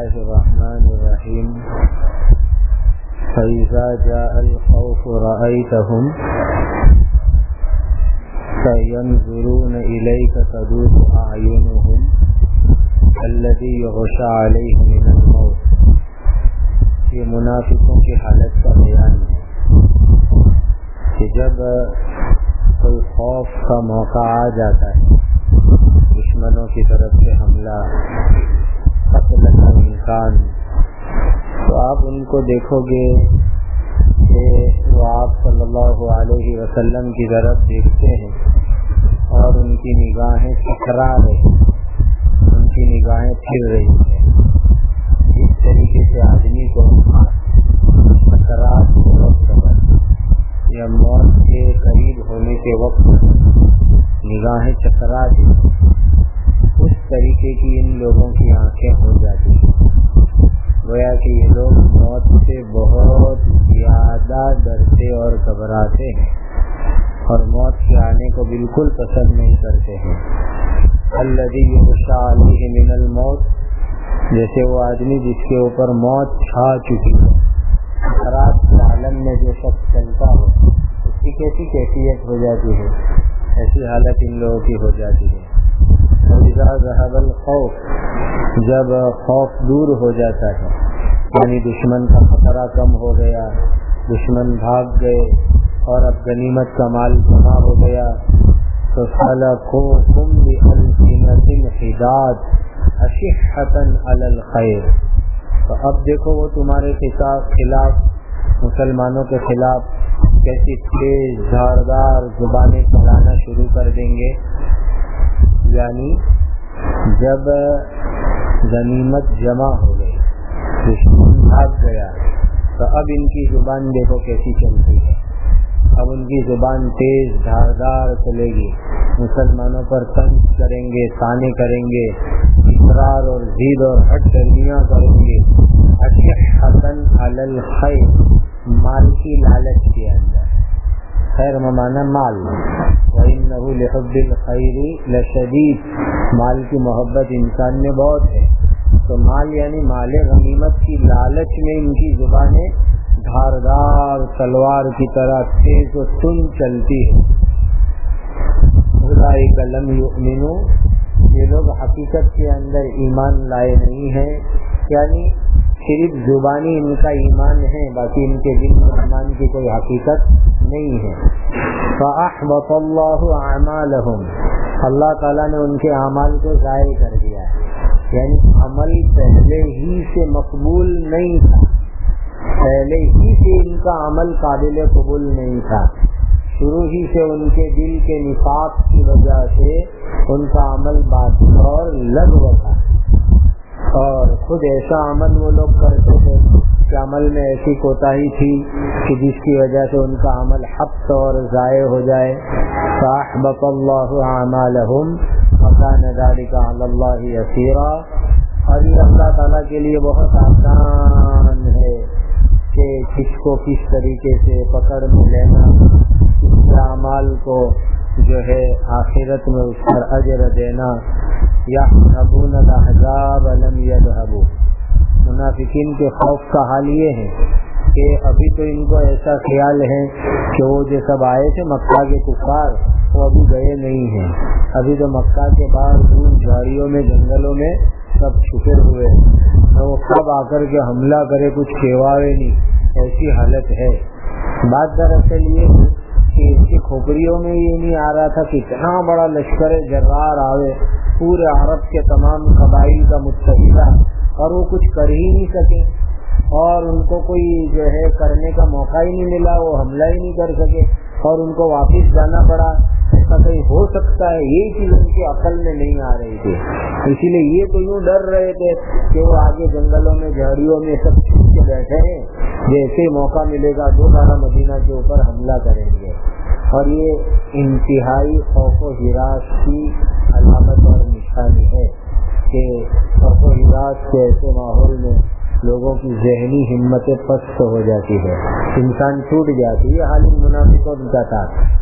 الله الرحمن الرحيم فإذا جاء الخوف رأيتهم فينظرون إليك تدور أعينهم الذي يغشى عليه من الموت. یہ منافقوں کی حالت کا بیان ہے کہ جب کوئی خوف کا موقع آ جاتا ہے، دشمنوں کی طرف سے حملہ، قتل کا امکان، تو آپ ان کو دیکھو گے کہ وہ آپ صلی اللہ علیہ وسلم کی طرف دیکھتے ہیں اور ان کی نگاہیں ٹکرا رہی، ان کی نگاہیں پھر رہی ہیں. اس طریقے سے آدمی کو سکرات کے وقت یا موت کے قریب ہونے کے وقت نگاہیں چکرا دی، اس طریقے کی ان لوگوں کی آنکھیں ہو جاتی ہیں، گویا کہ یہ لوگ موت سے بہت زیادہ ڈرتے اور گھبراتے ہیں اور موت کے آنے کو بالکل پسند نہیں کرتے ہیں. الذی یغشی علیہ من الموت، جیسے وہ آدمی جس کے اوپر موت چھا چکی ہے، رات کے عالم میں جو شخص چلتا ہو اس کی کیسی کیفیت ہو جاتی ہے، ایسی حالت ان لوگوں کی ہو جاتی ہے. اذا ذهب الخوف، جب خوف دور ہو جاتا ہے، یعنی دشمن کا خطرہ کم ہو گیا، دشمن بھاگ گئے اور اب غنیمت کا مال جمع ہو گیا، تو سلکوکم بألسنۃ حداد اشحۃ علی الخیر، تو اب دیکھو وہ تمہارے خلاف، مسلمانوں کے خلاف کیسی تیز دھاردار زبانیں چلانا شروع کر دیں گے. یعنی جب غنیمت جمع ہو گئی، دشمن بھاگ گیا، تو اب ان کی زبان دیکھو کیسی چلتی ہے. اب ان کی زبان تیز دھاردار چلے گی، مسلمانوں پر طنز کریں گے، طعنے کریں گے، اصرار اور ضد اور ہٹ درمیاں کریں گے. اشحۃ علی الخیر، مال کی لالچ کے اندر، خیر ممانا مال، وَإِنَّهُ لِحُبِّ الْخَيْرِ لَشَدِيدٌ، مال کی محبت انسان میں بہت ہے. تو مال یعنی مال غنیمت کی لالچ میں ان کی زبانیں دھاردار تلوار کی طرح تیز و تند چلتی ہے. اولئک لم یؤمنوا، یہ لوگ حقیقت کے اندر ایمان لائے نہیں ہیں، یعنی صرف زبانی ان کا ایمان ہے، باقی ان کے دل میں ایمان کی کوئی حقیقت نہیں ہے. فَأَحْبَطَ اللَّهُ أَعْمَالَهُمْ، اللہ تعالیٰ نے ان کے اعمال کو ضائع کر دیا ہے، یعنی عمل پہلے ہی سے مقبول نہیں تھا، پہلے ہی سے ان کا عمل قابل قبول نہیں تھا، شروع ہی سے ان کے دل کے نفاق کی وجہ سے ان کا عمل باطل اور لغو تھا، اور خود ایسا عمل وہ لوگ کرتے تھے کہ عمل میں ایسی کوتاہی تھی کہ جس کی وجہ سے ان کا عمل حبط اور ضائع ہو جائے. فَأَحْبَطَ اللَّهُ أَعْمَالَهُمْ وَكَانَ ذَلِكَ عَلَى اللَّهِ يَسِيرًا، اور یہ اللہ تعالیٰ کے لیے بہت آسان ہے کہ کس کو کس طریقے سے پکڑ میں لینا، اس اعمال کو جو ہے آخرت میں اس پر اجر دینا. یحسبون الاحزاب لم یذهبوا، منافقین کے خوف کا حال یہ ہے کہ ابھی تو ان کو ایسا خیال ہے کہ وہ جو سب آئے تھے مکہ کے کفار وہ ابھی گئے نہیں ہیں، ابھی تو مکہ کے باہر دور جھاڑیوں میں جنگلوں میں سب چھپے ہوئے ہیں، وہ کب آ کر کے حملہ کرے کچھ کہواوے نہیں، ایسی حالت ہے. بات دراصل یہ کہ اس کی کھوپڑیوں میں یہ نہیں آ رہا تھا کہ اتنا بڑا لشکر جرار آوے، پورے عرب کے تمام قبائل کا متحدہ، اور وہ کچھ کر ہی نہیں سکے اور ان کو کوئی جو ہے کرنے کا موقع ہی نہیں ملا، وہ حملہ ہی نہیں کر سکے اور ان کو واپس جانا پڑا. ایسا کہیں ہو سکتا ہے؟ یہی چیز ان کی عقل میں نہیں آ رہی تھی، اسی لیے یہ تو یوں ڈر رہے تھے کہ وہ آگے جنگلوں میں جھاڑیوں میں سب چھپ کے بیٹھے ہیں، جیسے موقع ملے گا دوبارہ مدینہ کے اوپر حملہ کریں گے. اور یہ انتہائی خوف و ہراس کی علامت اور نشانی ہے کہ خوف و ہراس کے ایسے ماحول میں لوگوں کی ذہنی ہمتیں پست ہو جاتی ہے، انسان ٹوٹ جاتی ہے. حال منافقوں کا تھا.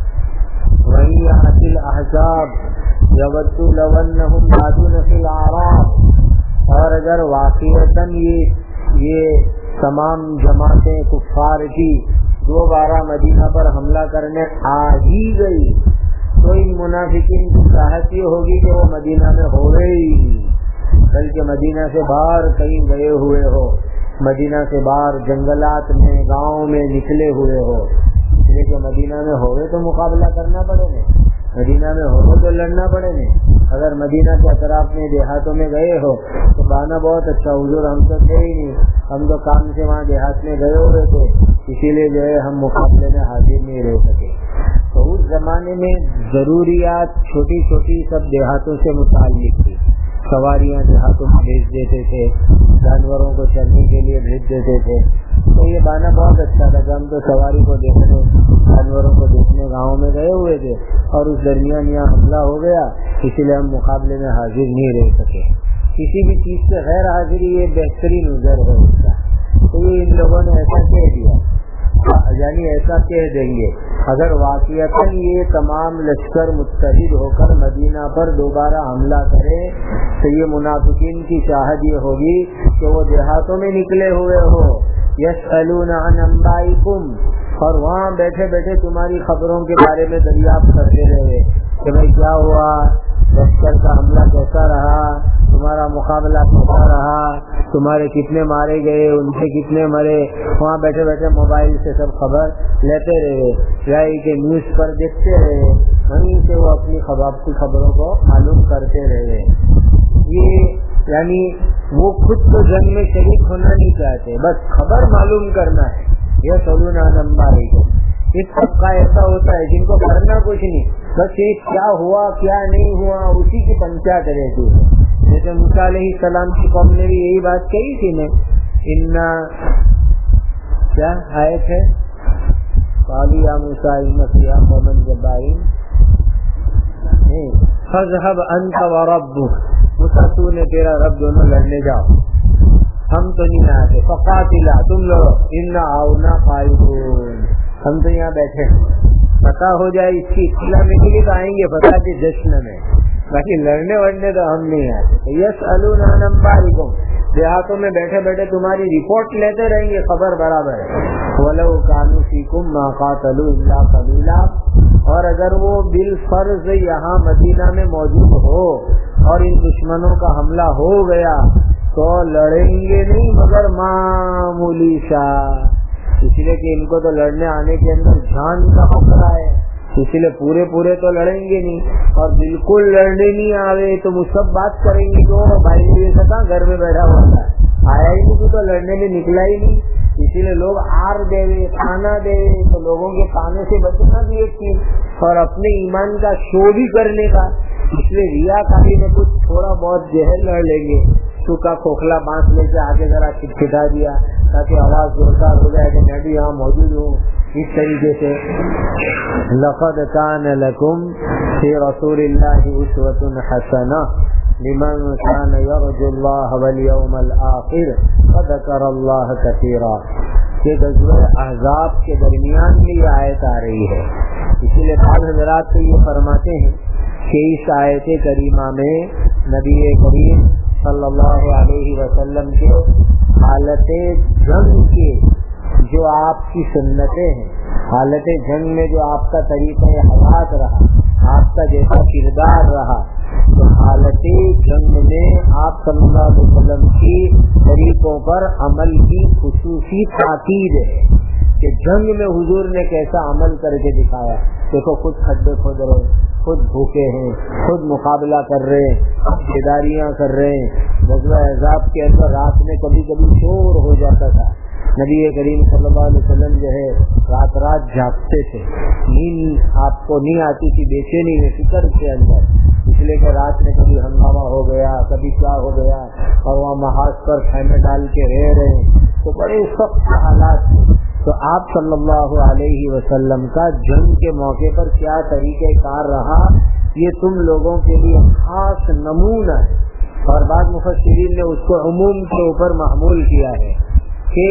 وہی حاصل احزاب یود لو انہم بادون فی الاعراب، اور اگر واقعتاً یہ تمام جماعتیں کفار کی دوبارہ مدینہ پر حملہ کرنے آ ہی گئی تو ان منافقین کی چاہت یہ ہوگی کہ وہ مدینہ میں ہو گئی، بلکہ مدینہ سے باہر کہیں گئے ہوئے ہو، مدینہ سے باہر جنگلات میں گاؤں میں نکلے ہوئے ہو، اس لیے کہ مدینہ میں ہوئے تو مقابلہ کرنا پڑے گا، مدینہ میں ہوئے تو لڑنا پڑے گا۔ اگر مدینہ کے اطراف میں دیہاتوں میں گئے ہو تو بہانا بہت اچھا، حضور ہم تو تھے ہی نہیں، ہم تو کام سے وہاں دیہات میں گئے ہوئے تھے، اسی لیے جو ہے ہم مقابلے میں حاضر نہیں رہ سکے۔ تو اس زمانے میں ضروریات چھوٹی چھوٹی سب دیہاتوں سے متعلق تھی، سواریاں دیہاتوں میں بھیج دیتے تھے، جانوروں کو چلنے کے لیے بھیج دیتے تھے، تو یہ بہانا بہت اچھا تھا کہ ہم تو سواری کو دیکھنے، جانوروں کو دیکھنے گاؤں میں گئے ہوئے تھے اور اس درمیان یہاں حملہ ہو گیا، اسی لیے ہم مقابلے میں حاضر نہیں رہ سکے۔ کسی بھی چیز سے غیر حاضری یہ بہترین نظر ہے اس کا، تو یہ ان لوگوں نے ایسا کہہ دیا، یعنی ایسا کہہ دیں گے اگر واقعتاً یہ تمام لشکر متحد ہو کر مدینہ پر دوبارہ حملہ کرے تو یہ منافقین کی چاہت یہ ہوگی کہ وہ دیہاتوں میں نکلے ہوئے ہو، یسألون عن انبائکم، اور وہاں بیٹھے بیٹھے تمہاری خبروں کے بارے میں دریافت کرتے رہے کہ بھائی کیا ہوا، لشکر کا حملہ کیسا رہا، تمہارا مقابلہ کیسا رہا، تمہارے کتنے مارے گئے، ان سے کتنے مرے، وہاں بیٹھے بیٹھے موبائل سے سب خبر لیتے رہے یا کہ نیوز پر دیکھتے رہے، وہیں سے وہ اپنی خبروں کو معلوم کرتے رہے۔ یہ یعنی وہ خود تو جنگ میں شریک ہونا نہیں چاہتے، بس خبر معلوم کرنا ہے۔ یہ سلون انبائی کو اس سب کا ایسا ہوتا ہے جن کو کرنا کچھ نہیں، بس یہ کیا ہوا کیا نہیں ہوا اسی کی پنچایت رہتی ہے۔ جیسے موسیٰ علیہ السلام کی قوم نے بھی یہی بات کہی تھی نا، انا کیا آیت ہے، قالوا یا موسیٰ ان فیہا قوما جبارین، فاذهب انت وربک، موسیٰ تو نے تیرا رب دونوں لڑنے جاؤ، ہم تو نہیں آتے، فقاتلا تم لوگ، انا آؤنا قائدون، ہم تو یہاں بیٹھے، پتہ ہو جائے اس کی اطلاع ملے گی تو آئیں گے فتح کے جشن میں، باقی لڑنے وڑنے تو ہم نہیں آتے۔ یسألون عن انبائکم، دیہاتوں میں بیٹھے بیٹھے تمہاری رپورٹ لیتے رہیں گے، خبر برابر ہے۔ وَلَوْ كَانُوا فِيكُمْ مَا قَاتَلُوا إِلَّا قَلِيلًا، اور اگر وہ بالفرض یہاں مدینہ میں موجود ہو اور ان دشمنوں کا حملہ ہو گیا تو لڑیں گے نہیں مگر معمولی سا، اس لیے کہ ان کو تو لڑنے آنے کے اندر جان کا خطرہ ہے، اس لیے پورے تو لڑیں گے نہیں، اور بالکل لڑنے نہیں آوے تو وہ سب بات کریں گے کہ وہ بھائی یہ تھا گھر میں بیٹھا ہوا تھا، آیا ہی نہیں تو لڑنے میں نکلا ہی نہیں، اسی لیے لوگ آر دے کھانا دے تو لوگوں کے کھانے سے بچنا بھی ایک چیز، اور اپنے ایمان کا شو بھی کرنے کا، اس لیے ریا کاری میں کچھ تھوڑا بہت زہر لڑ لیں گے، سوکھا کھوکھلا بانس لے کے آگے ذرا کھٹکھٹا دیا تاکہ آواز زوردار ہو جائے کہ میں بھی یہاں موجود ہوں، اس طریقے سے۔ لقد كان لكم في رسول الله أسوة حسنة لمن كان يرجو الله واليوم الآخر وذكر الله كثيرا، کہ غزوہ احزاب کے درمیان میں یہ آیت آ رہی ہے، اسی لیے بعض حضرات تو یہ فرماتے ہیں کہ اس آیت کریمہ میں نبی کریم صلی اللہ علیہ وسلم کے حالت جنگ کے جو آپ کی سنتیں ہیں، حالت جنگ میں جو آپ کا طریقہ حیات رہا، آپ کا جیسا کردار رہا، تو حالت جنگ میں آپ صلی اللہ علیہ وسلم کی طریقوں پر عمل کی خصوصی تاکید ہے کہ جنگ میں حضور نے کیسا عمل کر کے دکھایا۔ دیکھو خود کھڈے کھود رہے، خود بھوکے ہیں، خود مقابلہ کر رہے ہیں، بیداریاں کر رہے ہیں۔ غزوہ احزاب کے اندر رات میں کبھی کبھی شور ہو جاتا تھا، نبی کریم صلی اللہ علیہ وسلم جو ہے رات رات جاگتے تھے، نیند آپ کو نہیں آتی تھی، بے چینی میں فکر کے اندر، اس لیے کہ رات میں کبھی ہنگامہ ہو گیا، کبھی کیا ہو گیا، اور وہاں محاذ پر خیمے ڈال کے رہ رہے ہیں، تو بڑے سخت حالات تھے۔ تو آپ صلی اللہ علیہ وسلم کا جنگ کے موقع پر کیا طریقہ کار رہا، یہ تم لوگوں کے لیے خاص نمونہ ہے، اور بعض مفسرین نے اس کو عموم کے اوپر محمول کیا ہے کہ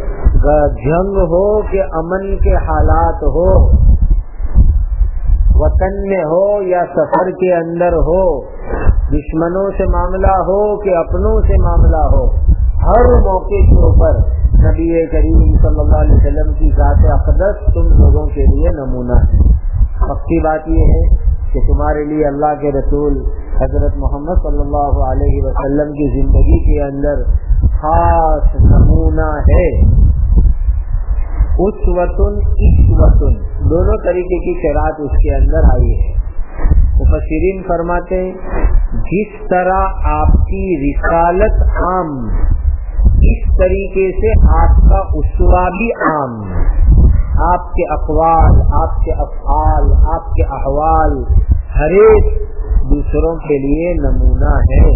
جنگ ہو کہ امن کے حالات ہو، وطن میں ہو یا سفر کے اندر ہو، دشمنوں سے معاملہ ہو کہ اپنوں سے معاملہ ہو، ہر موقع کے اوپر نبی کریم صلی اللہ علیہ وسلم کی ذات اقدس تم لوگوں کے لیے نمونہ ہے۔ پکی بات یہ ہے کہ تمہارے لیے اللہ کے رسول حضرت محمد صلی اللہ علیہ وسلم کی زندگی کے اندر خاص نمونہ ہے۔ اسوۃ اسوۃ دونوں طریقے کی قرات اس کے اندر آئی ہے۔ مفسرین فرماتے ہیں جس طرح آپ کی رسالت عام، اس طریقے سے آپ کا اسوہ بھی عام، آپ کے اقوال، آپ کے افعال، آپ کے احوال ہر ایک دوسروں کے لیے نمونہ ہے۔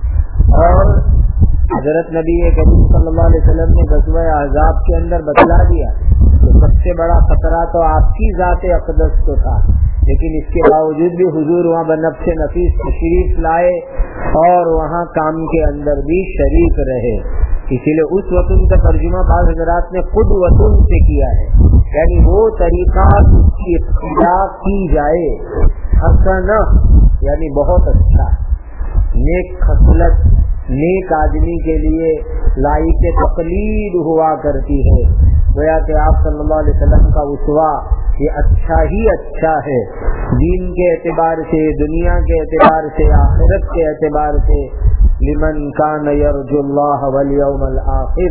اور حضرت نبی کریم صلی اللہ علیہ وسلم نے غزوہ احزاب کے اندر بتلا دیا کہ سب سے بڑا خطرہ تو آپ کی ذات اقدس کو تھا، لیکن اس کے باوجود بھی حضور وہاں بنفس نفیس تشریف لائے اور وہاں کام کے اندر بھی شریک رہے۔ اسی لیے اس وطن کا ترجمہ بعض حضرات نے خود وطن سے کیا ہے، یعنی وہ طریقہ کی اقتداء کی جائے، حسن یعنی بہت اچھا، نیک خصلت نیک آدمی کے لیے لائق تقلید ہوا کرتی ہے۔ گویا کہ آپ صلی اللہ علیہ وسلم کا اسوہ یہ اچھا ہی اچھا ہے، دین کے اعتبار سے، دنیا کے اعتبار سے، آخرت کے اعتبار سے۔ لمن کان یرجو اللہ والیوم الآخر،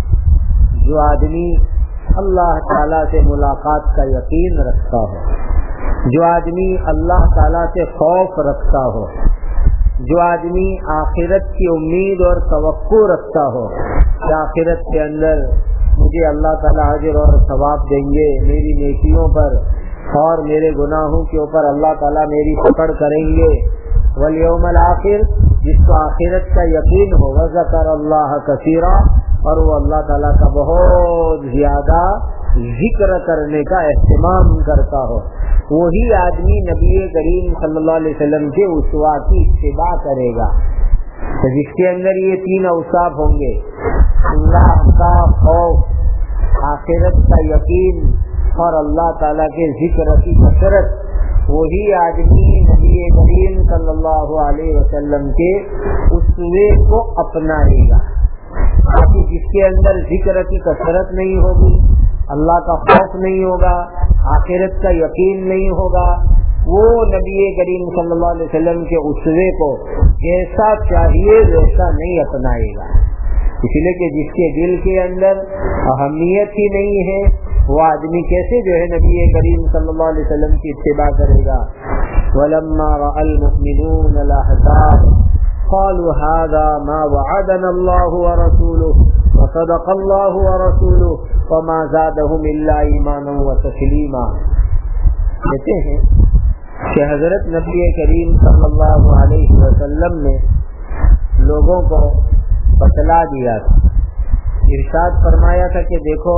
جو آدمی اللہ تعالیٰ سے ملاقات کا یقین رکھتا ہو، جو آدمی اللہ تعالیٰ سے خوف رکھتا ہو، جو آدمی آخرت کی امید اور توقع رکھتا ہو کہ آخرت کے اندر مجھے اللہ تعالیٰ اجر اور ثواب دیں گے میری نیکیوں پر، اور میرے گناہوں کے اوپر اللہ تعالیٰ میری پکڑ کریں گے، والیوم الآخر جس کو آخرت کا یقین ہو، وذکر اللہ کثیرا، اور وہ اللہ تعالیٰ کا بہت زیادہ ذکر کرنے کا اہتمام کرتا ہو، وہی آدمی نبی کریم صلی اللہ علیہ وسلم کے اسوہ کی اتباع کرے گا۔ تو جس کے اندر یہ تین اوصاف ہوں گے، اللہ کا خوف، آخرت کا یقین اور اللہ تعالیٰ کے ذکر کی کثرت، وہی آدمی نبی کریم صلی اللہ علیہ وسلم کے اسوے کو اپنائے گا۔ باقی جس کے اندر ذکر کی کثرت نہیں ہوگی، اللہ کا خوف نہیں ہوگا، آخرت کا یقین نہیں ہوگا، وہ نبی کریم صلی اللہ علیہ وسلم کے اسوے کو جیسا چاہیے ویسا نہیں اپنائے گا۔ اس لیے کہ جس کے دل کے اندر اہمیت ہی نہیں ہے، وہ آدمی کیسے جو ہے نبی کریم صلی اللہ علیہ وسلم کی اتباع کرے گا۔ وَلَمَّا رَأَى الْمُؤْمِنُونَ الْأَحْزَابَ قَالُوا هَذَا مَا وَعَدَنَا اللَّهُ وَرَسُولُهُ وَصَدَقَ اللَّهُ وَرَسُولُهُ وَمَا زَادَهُمْ إِلَّا إِيمَانًا وَتَسْلِيمًا۔ کہتے ہیں کہ حضرت نبی کریم صلی اللہ علیہ وسلم نے لوگوں کو بتلا دیا تھا، ارشاد فرمایا تھا کہ دیکھو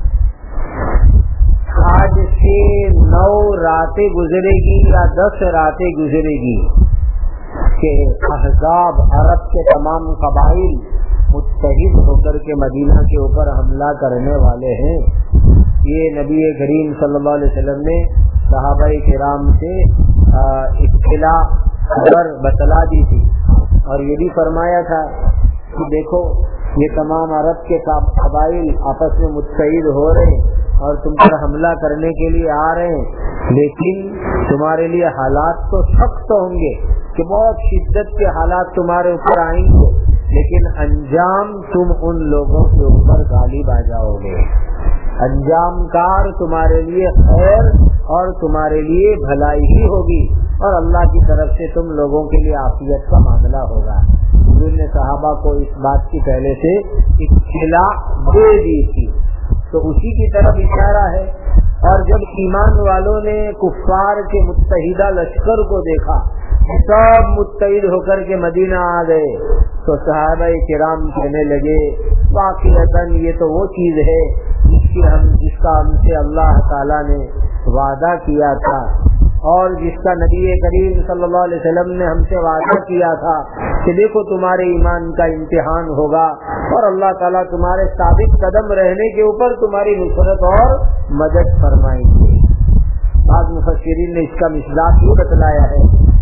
آج سے 9 راتیں گزرے گی یا 10 راتیں گزرے گی کہ احزاب عرب کے تمام قبائل متحد ہو کر کے مدینہ کے اوپر حملہ کرنے والے ہیں۔ یہ نبی کریم صلی اللہ علیہ وسلم نے صحابہ کرام سے اطلاع خبر بتلا دی تھی، اور یہ بھی فرمایا تھا کہ دیکھو یہ تمام عرب کے قبائل آپس میں متحد ہو رہے اور تم پر حملہ کرنے کے لیے آ رہے ہیں، لیکن تمہارے لیے حالات تو سخت ہوں گے کہ بہت شدت کے حالات تمہارے اوپر آئیں گے، لیکن انجام تم ان لوگوں کے اوپر غالب آ جاؤ گے۔ انجام کار تمہارے لیے خیر اور تمہارے لیے بھلائی ہی ہوگی، اور اللہ کی طرف سے تم لوگوں کے لیے عافیت کا معاملہ ہوگا۔ حضور نے صحابہ کو اس بات کی پہلے سے اطلاع دے دی تھی، تو اسی کی طرف اشارہ ہے۔ اور جب ایمان والوں نے کفار کے متحدہ لشکر کو دیکھا، سب متحد ہو کر کے مدینہ آ گئے، تو صحابہ کرام کہنے لگے واقعتاً یہ تو وہ چیز ہے جس کا ہم سے اللہ تعالیٰ نے وعدہ کیا تھا، اور جس کا نبی کریم صلی اللہ علیہ وسلم نے ہم سے وعدہ کیا تھا کہ دیکھو تمہارے ایمان کا امتحان ہوگا اور اللہ تعالیٰ تمہارے ثابت قدم رہنے کے اوپر تمہاری نصرت اور مدد فرمائیں گے۔ بعض مفسرین نے اس کا مصداق یہ بتلایا ہے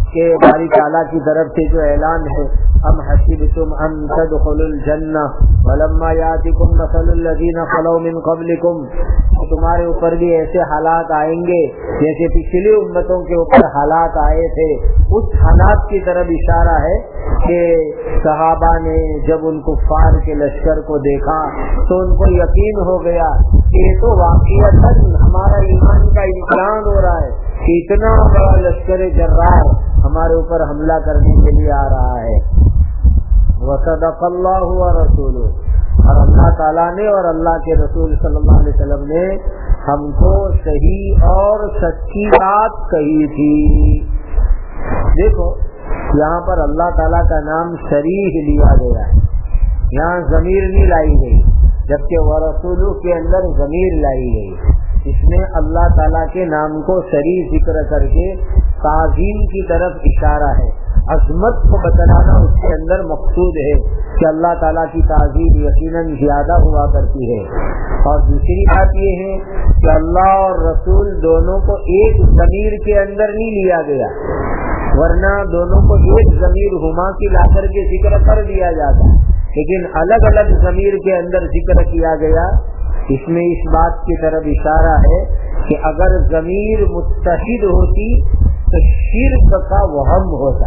کہ باری تعالیٰ کی طرف سے جو اعلان ہے ام حسبتم ان تدخلوا الجنہ ولما یاتکم مثل الذین خلوا من قبلکم، تمہارے اوپر بھی ایسے حالات آئیں گے جیسے پچھلی امتوں کے اوپر حالات آئے تھے. اس حالات کی طرف اشارہ ہے کہ صحابہ نے جب ان کفار کے لشکر کو دیکھا تو ان کو یقین ہو گیا کہ یہ تو واقعتاً ہمارا ایمان کا امتحان ہو رہا ہے کہ اتنا بڑا لشکر جرار ہمارے اوپر حملہ کرنے کے لیے آ رہا ہے. وصدق اللہ ورسولہ، اور اللہ تعالیٰ نے اور اللہ کے رسول صلی اللہ علیہ وسلم نے ہم کو صحیح اور سچی بات کہی تھی. دیکھو یہاں پر اللہ تعالیٰ کا نام صریح لیا گیا ہے، یہاں ضمیر نہیں لائی گئی، جبکہ ورسولہ کے اندر ضمیر لائی گئی. اس میں اللہ تعالیٰ کے نام کو صریح ذکر کر کے تعظیم کی طرف اشارہ ہے، عظمت کو بتلانا اس کے اندر مقصود ہے کہ اللہ تعالیٰ کی تعظیم یقیناً زیادہ ہوا کرتی ہے. اور دوسری بات یہ ہے کہ اللہ اور رسول دونوں کو ایک ضمیر کے اندر نہیں لیا گیا، ورنہ دونوں کو ایک ضمیر ہما کی لا کر کے ذکر کر دیا جاتا، لیکن الگ الگ ضمیر کے اندر ذکر کیا گیا. اس میں اس بات کی طرف اشارہ ہے کہ اگر ضمیر متحد ہوتی تو شرک کا وہم ہوتا،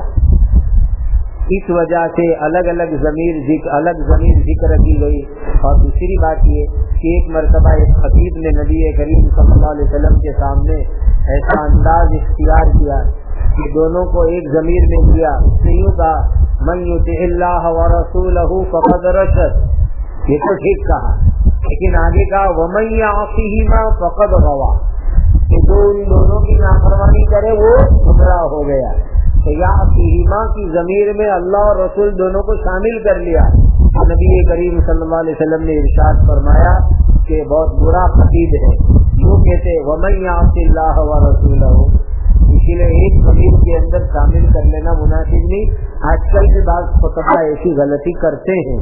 اس وجہ سے الگ الگ ضمیر ذکر کی گئی. اور دوسری بات یہ کہ ایک مرتبہ ایک خطیب نے نبی کریم صلی اللہ علیہ وسلم کے سامنے ایسا انداز اختیار کیا کہ دونوں کو ایک ضمیر میں لیا. اس نے یوں کہا من یطع اللہ ورسولہ فقد رشد، یہ تو ٹھیک کہا، لیکن آگے کہا ومن یعصہما فقد غوا، کہ جو ان دونوں کی نافرمانی کرے وہ گمراہ ہو گیا. تو یعصہما کی ضمیر میں اللہ اور رسول دونوں کو شامل کر لیا. نبی کریم صلی اللہ علیہ وسلم نے ارشاد فرمایا کہ بہت برا خطیب ہے یوں کہتے ومن یعص اللہ ورسولہ، اسی لیے ایک ضمیر کے اندر شامل کر لینا مناسب نہیں. آج کل کے بعض خطبہ ایسی غلطی کرتے ہیں.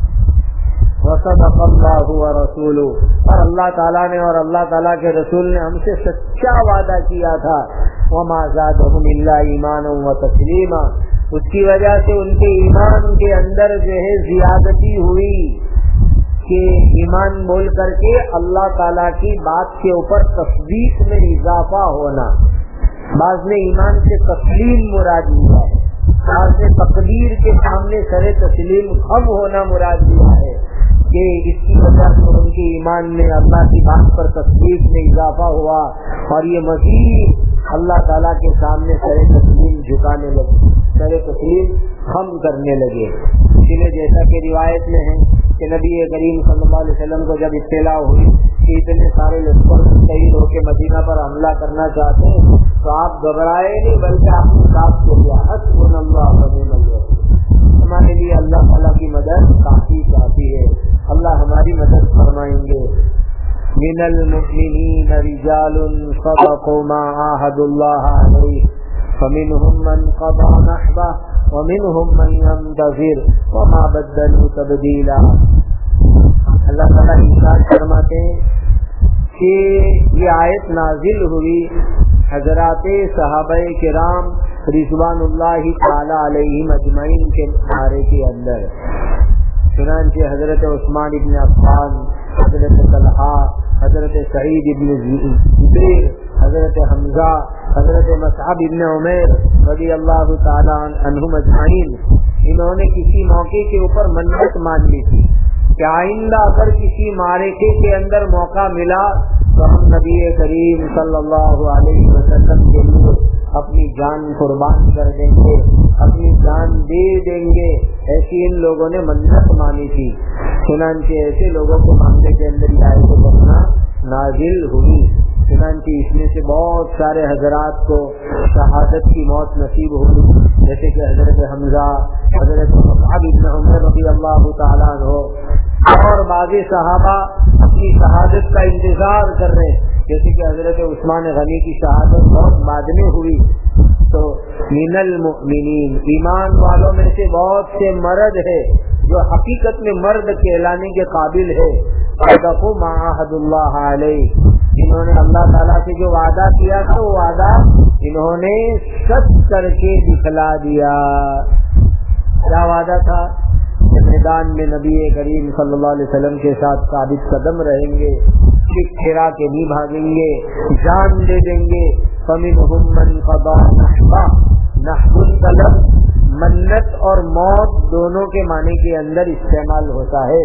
وصدق اللہ ورسولہ، اور اللہ تعالیٰ نے اور اللہ تعالیٰ کے رسول نے ہم سے سچا وعدہ کیا تھا. وما زادهم الا ایمانا وتسلیما، اس کی وجہ سے ان کے ایمان کے اندر جو ہے زیادتی ہوئی کہ ایمان بول کر کے اللہ تعالیٰ کی بات کے اوپر تصدیق میں اضافہ ہونا. بعض نے ایمان سے تسلیم مراد لیا ہے، بعض نے تقدیر کے سامنے سر تسلیم خم ہونا مراد لیا ہے کہ اس کی وجہ سے ان کے ایمان میں اللہ کی بات پر تصدیق میں اضافہ ہوا اور یہ مزید اللہ تعالیٰ کے سامنے سر تسلیم جھکانے لگے، سر تسلیم خم کرنے لگے. اسی لیے جیسا کہ روایت میں ہے کہ نبی کریم صلی اللہ علیہ وسلم کو جب اطلاع ہوئی کہ اتنے سارے لشکر شہید ہو کے مدینہ پر حملہ کرنا چاہتے ہیں تو آپ گھبرائے نہیں بلکہ آپ نے ساتھ کو دیا حسبنا اللہ ونعم الوکیل، ہمارے لیے اللہ تعالیٰ کی مدد کافی کافی ہے، اللہ ہماری مدد فرمائیں گے. من المؤمنین رجال صدقوا ما عاهدوا الله علیہ فمنهم من قضى نحبه ومنهم من ينتظر وما بدلوا تبدیلا. اللہ تعالیٰ ارشاد فرماتے ہیں کہ یہ آیت نازل ہوئی حضرات صحابہ کرام رضوان اللہ تعالی علیہم اجمعین کے بارے کے اندر. چنانچہ حضرت عثمان ابن عفان، حضرت طلحہ، حضرت سعید ابن جبیر، حضرت حمزہ، حضرت مصعب ابن عمیر رضی اللہ تعالی عنہم اجمعین، انہوں نے کسی موقع کے اوپر منت مان لی تھی کہ آئندہ اگر کسی معرکے کے اندر موقع ملا تو ہم نبی کریم صلی اللہ علیہ وسلم کے لیے اپنی جان قربان کر دیں گے، اپنی جان دے دیں گے. ایسی ان لوگوں نے منت مانی تھی. چنانچہ ایسے لوگوں کو ماننے کے اندر یہ آیت کرنا نازل ہوئی. چنانچہ اس میں سے بہت سارے حضرات کو شہادت کی موت نصیب ہوئی، جیسے کہ حضرت حمزہ، حضرت مصعب بن عمر رضی اللہ تعالیٰ عنہ، اور بعض صحابہ اپنی شہادت کا انتظار کر رہے ہیں، جیسے کہ حضرت عثمان غنی کی شہادت بہت بعد میں ہوئی. تو من المؤمنین، ایمان والوں میں سے بہت سے مرد ہے جو حقیقت میں مرد کہلانے کے قابل ہے. صدقوا ما عاهدوا اللہ علیہ، انہوں نے اللہ تعالیٰ سے جو وعدہ کیا تھا وہ وعدہ انہوں نے سچ کر کے دکھلا دیا. کیا وعدہ تھا؟ میدان میں نبی کریم صلی اللہ علیہ وسلم کے ساتھ ثابت قدم رہیں گے, پھرا کے نہیں بھاگیں گے, جان دے دیں گے. فَمِنْهُمْ مَنْ قَضَىٰ نَحْبَهُ نحب کا لفظ منت اور موت دونوں کے معنی کے اندر استعمال ہوتا ہے.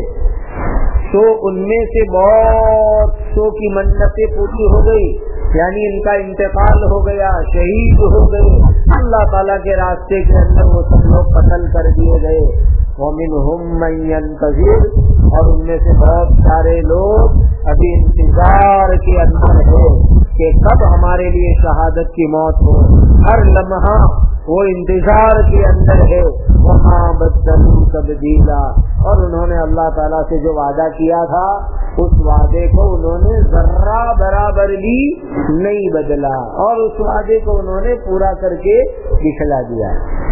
تو ان میں سے بہت سو کی منتیں پوری ہو گئی, یعنی ان کا انتقال ہو گیا, شہید ہو گئے اللہ تعالیٰ کے راستے کے اندر, وہ سب لوگ قتل کر دیے گئے. وَمِنْهُمْ مَنْ يَنْتَظِرُ اور ان میں سے بہت سارے لوگ ابھی انتظار کے اندر ہے کہ کب ہمارے لیے شہادت کی موت ہو. ہر لمحہ وہ انتظار کے اندر ہے. وَمَا بَدَّلُوا تَبْدِيلًا اور انہوں نے اللہ تعالیٰ سے جو وعدہ کیا تھا اس وعدے کو انہوں نے ذرہ برابر بھی نہیں بدلا, اور اس وعدے کو انہوں نے پورا کر کے دکھلا دیا.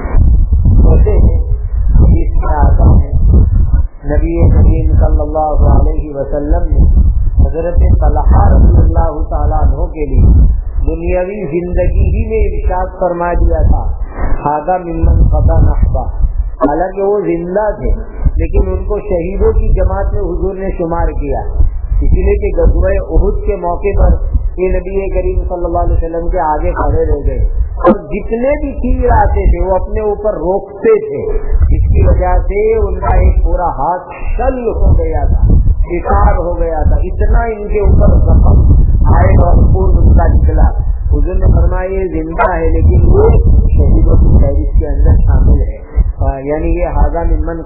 ہوتے ہیں اس میں آتا ہے نبی کریم صلی اللہ علیہ وسلم نے حضرت طلحہ رضی اللہ تعالیٰ عنہ کے لیے دنیاوی زندگی ہی میں ارشاد فرما دیا تھا, ھذا ممن قضى نحبہ. حالانکہ وہ زندہ تھے لیکن ان کو شہیدوں کی جماعت میں حضور نے شمار کیا, اسی لیے کہ غزوہ احد کے موقع پر یہ نبی کریم صلی اللہ علیہ وسلم کے آگے کھڑے رہ گئے, اور جتنے بھی تیر آتے تھے وہ اپنے اوپر روکتے تھے, جس کی وجہ سے ان کا ایک پورا ہاتھ شل ہو گیا تھا, شکار ہو گیا تھا, اتنا ان کے اوپر زخم آئے اور خون ان کا نکلا. حضور نے فرمایا یہ زندہ ہے لیکن وہ شہیدوں کی فہرست کے اندر شامل ہے. یعنی یہ ھذا ممن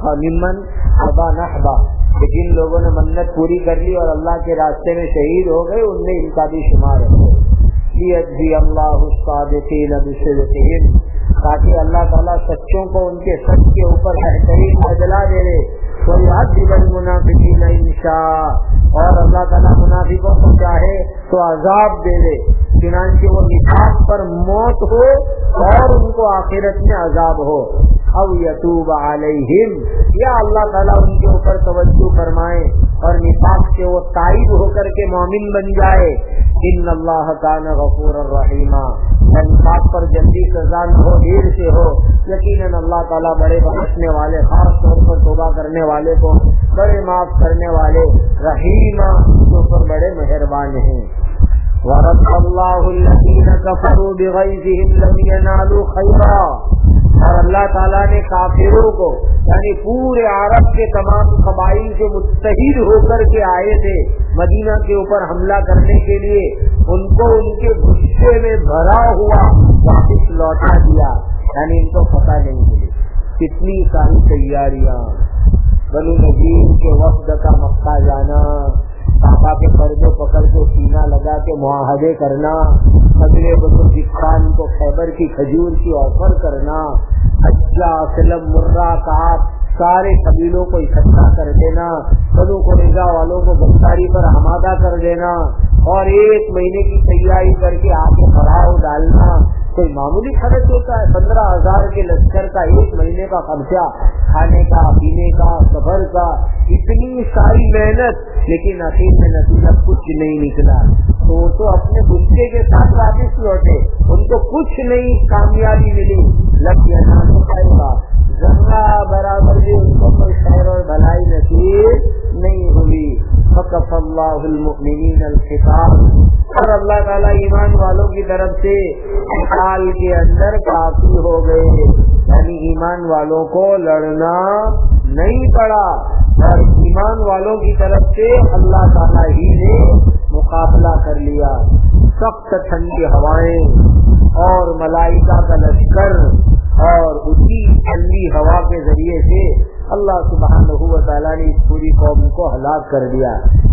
قضى نحبہ, جن لوگوں نے منت پوری کر لی اور اللہ کے راستے میں شہید ہو گئے ان میں ان کا بھی شمار ہے. لیجزی اللہ الصادقین بصدقہم تاکہ اللہ تعالیٰ سچوں کو ان کے سچ کے اوپر بہترین اجلا دے دے. وَيُعَذِّبَ الْمُنَافِقِينَ إِنْ شَاءَ اور اللہ تعالیٰ منافقوں کو چاہے تو عذاب دے دے, چنانچہ وہ نفاق پر موت ہو اور ان کو آخرت میں عذاب ہو. او یتوب علیہم یا اللہ تعالیٰ ان کے اوپر توجہ فرمائے اور نفاق سے وہ تائب ہو کر کے مومن بن جائے. ان اللہ کان غفورا رحیما نفاق پر جلدی سزا نہ ہو, دیر سے ہو. یقیناً اللہ تعالیٰ بڑے بخشنے والے, خاص طور پر توبہ کرنے والے کو بڑے معاف کرنے والے, رحیما جو پر بڑے مہربان ہیں. وَرَدَّ اللَّهُ الَّذِينَ كَفَرُوا بِغَيْظِهِمْ لَمْ يَنَالُوا خَيْرًا اور اللہ تعالیٰ نے کافروں کو یعنی پورے عرب کے تمام قبائل سے متحد ہو کر کے آئے تھے مدینہ کے اوپر حملہ کرنے کے لیے, ان کو ان کے غصے میں بھرا ہوا واپس لوٹا دیا, یعنی ان کو پتہ نہیں ملی. کتنی ساری تیاریاں, بنو نذیر کے وفد کا مکہ جانا, پاپا کے پردے پکڑ کے سینہ لگا کے معاہدے کرنا, اگلے بزرگستان کو خیبر کی کھجور کی آفر کرنا, حجہ اسلم مرہ کعب سارے قبیلوں کو اکٹھا کر دینا, بنو قریظہ والوں کو گرفتاری پر آمادہ کر دینا, اور 1 مہینے کی تیاری کر کے آگے پڑاؤ ڈالنا. کوئی معمولی خرچ ہوتا ہے؟ 15,000 کے لشکر کا 1 مہینے کا خرچہ, کھانے کا, پینے کا, سفر کا, اتنی ساری محنت, لیکن آخر میں نتیجہ کچھ نہیں نکلا. تو اپنے غصے کے ساتھ واپس لوٹے, ان کو کچھ نہیں کامیابی ملی. لگ جانا پائے گا ذرہ برابر بھی ان کو کوئی خیر اور بھلائی نصیب نہیں ہوئی. فکف اللہ المؤمنین القتال اور اللہ تعالیٰ ایمان والوں کی طرف سے قتال کے اندر کافی ہو گئے, یعنی ایمان والوں کو لڑنا نہیں پڑا اور ایمان والوں کی طرف سے اللہ تعالیٰ ہی نے مقابلہ کر لیا. سخت ٹھنڈی ہوائیں اور ملائکہ کا لشکر, اور اسی ٹھنڈی ہوا کے ذریعے سے اللہ سبحانہ و تعالیٰ نے اس پوری قوم کو ہلاک کر دیا,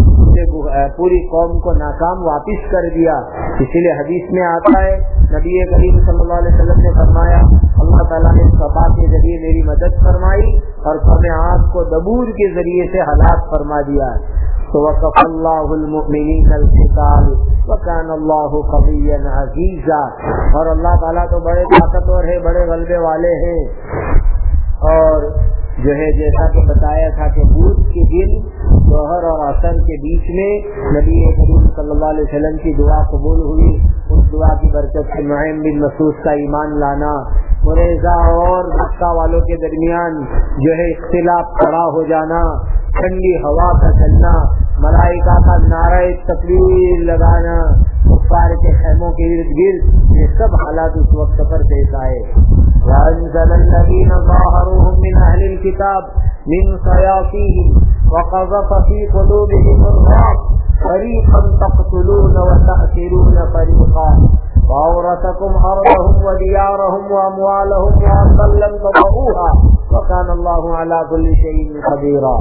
پوری قوم کو ناکام واپس کر دیا. اسی لیے حدیث میں آتا ہے نبی کریم صلی اللہ علیہ وسلم نے فرمایا اللہ تعالیٰ نے صفا کے ذریعے میری مدد فرمائی اور قوم عاد کو دبور کے ذریعے سے ہلاک فرما دیا. تو وَكَفَ اللَّهُ الْمُؤْمِنِينَ الْقِتَالَ وَكَانَ اللَّهُ قَوِيًّا عَزِيزًا اور اللہ تعالیٰ تو بڑے طاقتور ہے, بڑے غلبے والے ہیں. اور جو ہے جیسا کہ بتایا تھا کہ بدھ کے دن ظہر اور عصر کے بیچ میں نبی کریم صلی اللہ علیہ وسلم کی دعا قبول ہوئی. اس دعا کی برکت سے نعیم بن مسعود کا ایمان لانا، قریظہ اور مکہ والوں کے درمیان جو ہے اختلاف کھڑا ہو جانا، ٹھنڈی ہوا کا چلنا، ملائکہ کا نعرہ تکبیر لگانا، کفار کے خیموں کے ارد گرد، یہ سب حالات اس وقت پر پیش آئے. وَأَنزَلَ الَّذِينَ ظَاهَرُوهُم مِّنْ أَهْلِ الْكِتَابِ مِنْ صَيَاصِيهِمْ وَقَذَفَ فِي قُلُوبِهِمُ الرُّعْبَ فَرِيقًا تَقْتُلُونَ وَتَأْسِرُونَ فَرِيقًا وَأَوْرَثَكُمْ أَرْضَهُمْ وَدِيَارَهُمْ وَأَمْوَالَهُمْ وَأَرْضًا لَّمْ تَطَئُوهَا وَكَانَ اللَّهُ عَلَىٰ كُلِّ شَيْءٍ قَدِيرًا.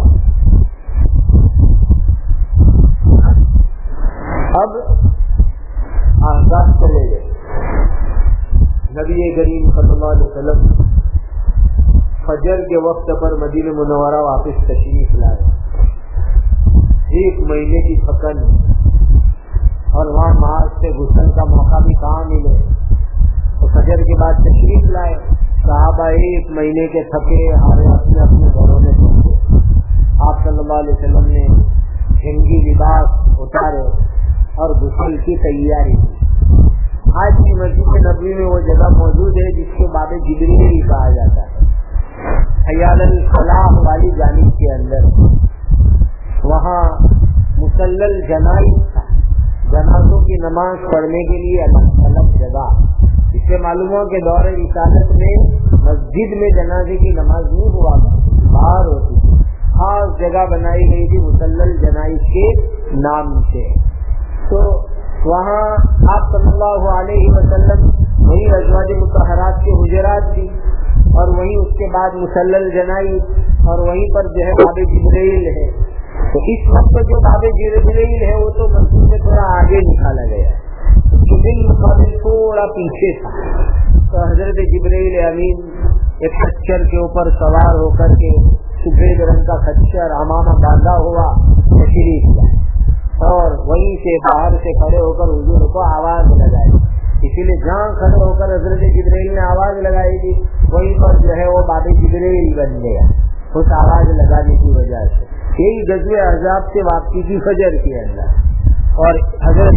اب آغاز چلے گئے. نبی کریم صلی اللہ علیہ وسلم فجر کے وقت پر مدینہ منورہ واپس تشریف لائے. 1 مہینے کی تھکن اور وہاں نماز سے غسل کا موقع بھی کہاں ملے، تو فجر کے بعد تشریف لائے. صحابہ 1 مہینے کے تھکے ہارے اپنے اپنے گھروں میں پہنچے. آپ صلی اللہ علیہ وسلم نے جنگی لباس اتارے اور غسل کی تیاری کی. آج کی مسجد نبوی میں وہ جگہ موجود ہے جس کو باب جبریل کہا جاتا ہے، حیال الفلاح والی جانب کے اندر. وہاں مسلل جنائز تھا، جنازوں کی نماز پڑھنے کے لیے الگ الگ جگہ. اس سے معلوم ہو کہ دور رسالت میں مسجد میں جنازے کی نماز نہیں ہوا کرتی، باہر ہوتی تھی. خاص جگہ بنائی گئی تھی مسلل جنائز کے نام سے. تو وہاں آپ صلی اللہ علیہ وسلم وہی ازواج مطہرات کے حجرات تھی، اور وہیں اس کے بعد مسلل جنائز، اور وہیں پر جو ہے باب جبریل ہے. تو اس وقت جو باب جبریل ہے وہ تو مسجد سے تھوڑا آگے نکالا گیا ہے، اس کے دل مقابل تھوڑا پیچھے تھا. تو حضرت جبریل امین ایک خچر کے اوپر سوار ہو کر کے سفید رنگ کا خچر امامہ باندھا ہوا تشریف لائے، اور وہیں سے باہر سے کھڑے ہو کر حضور کو آواز لگائی. اسی لیے جہاں کھڑے ہو کر حضرت جبریل نے آواز لگائی تھی وہیں پر جو ہے وہ باب جبریل بن گیا اس آواز لگانے کی وجہ سے. یہی غزوہ احزاب سے واپسی کی فجر کے اندر. اور حضرت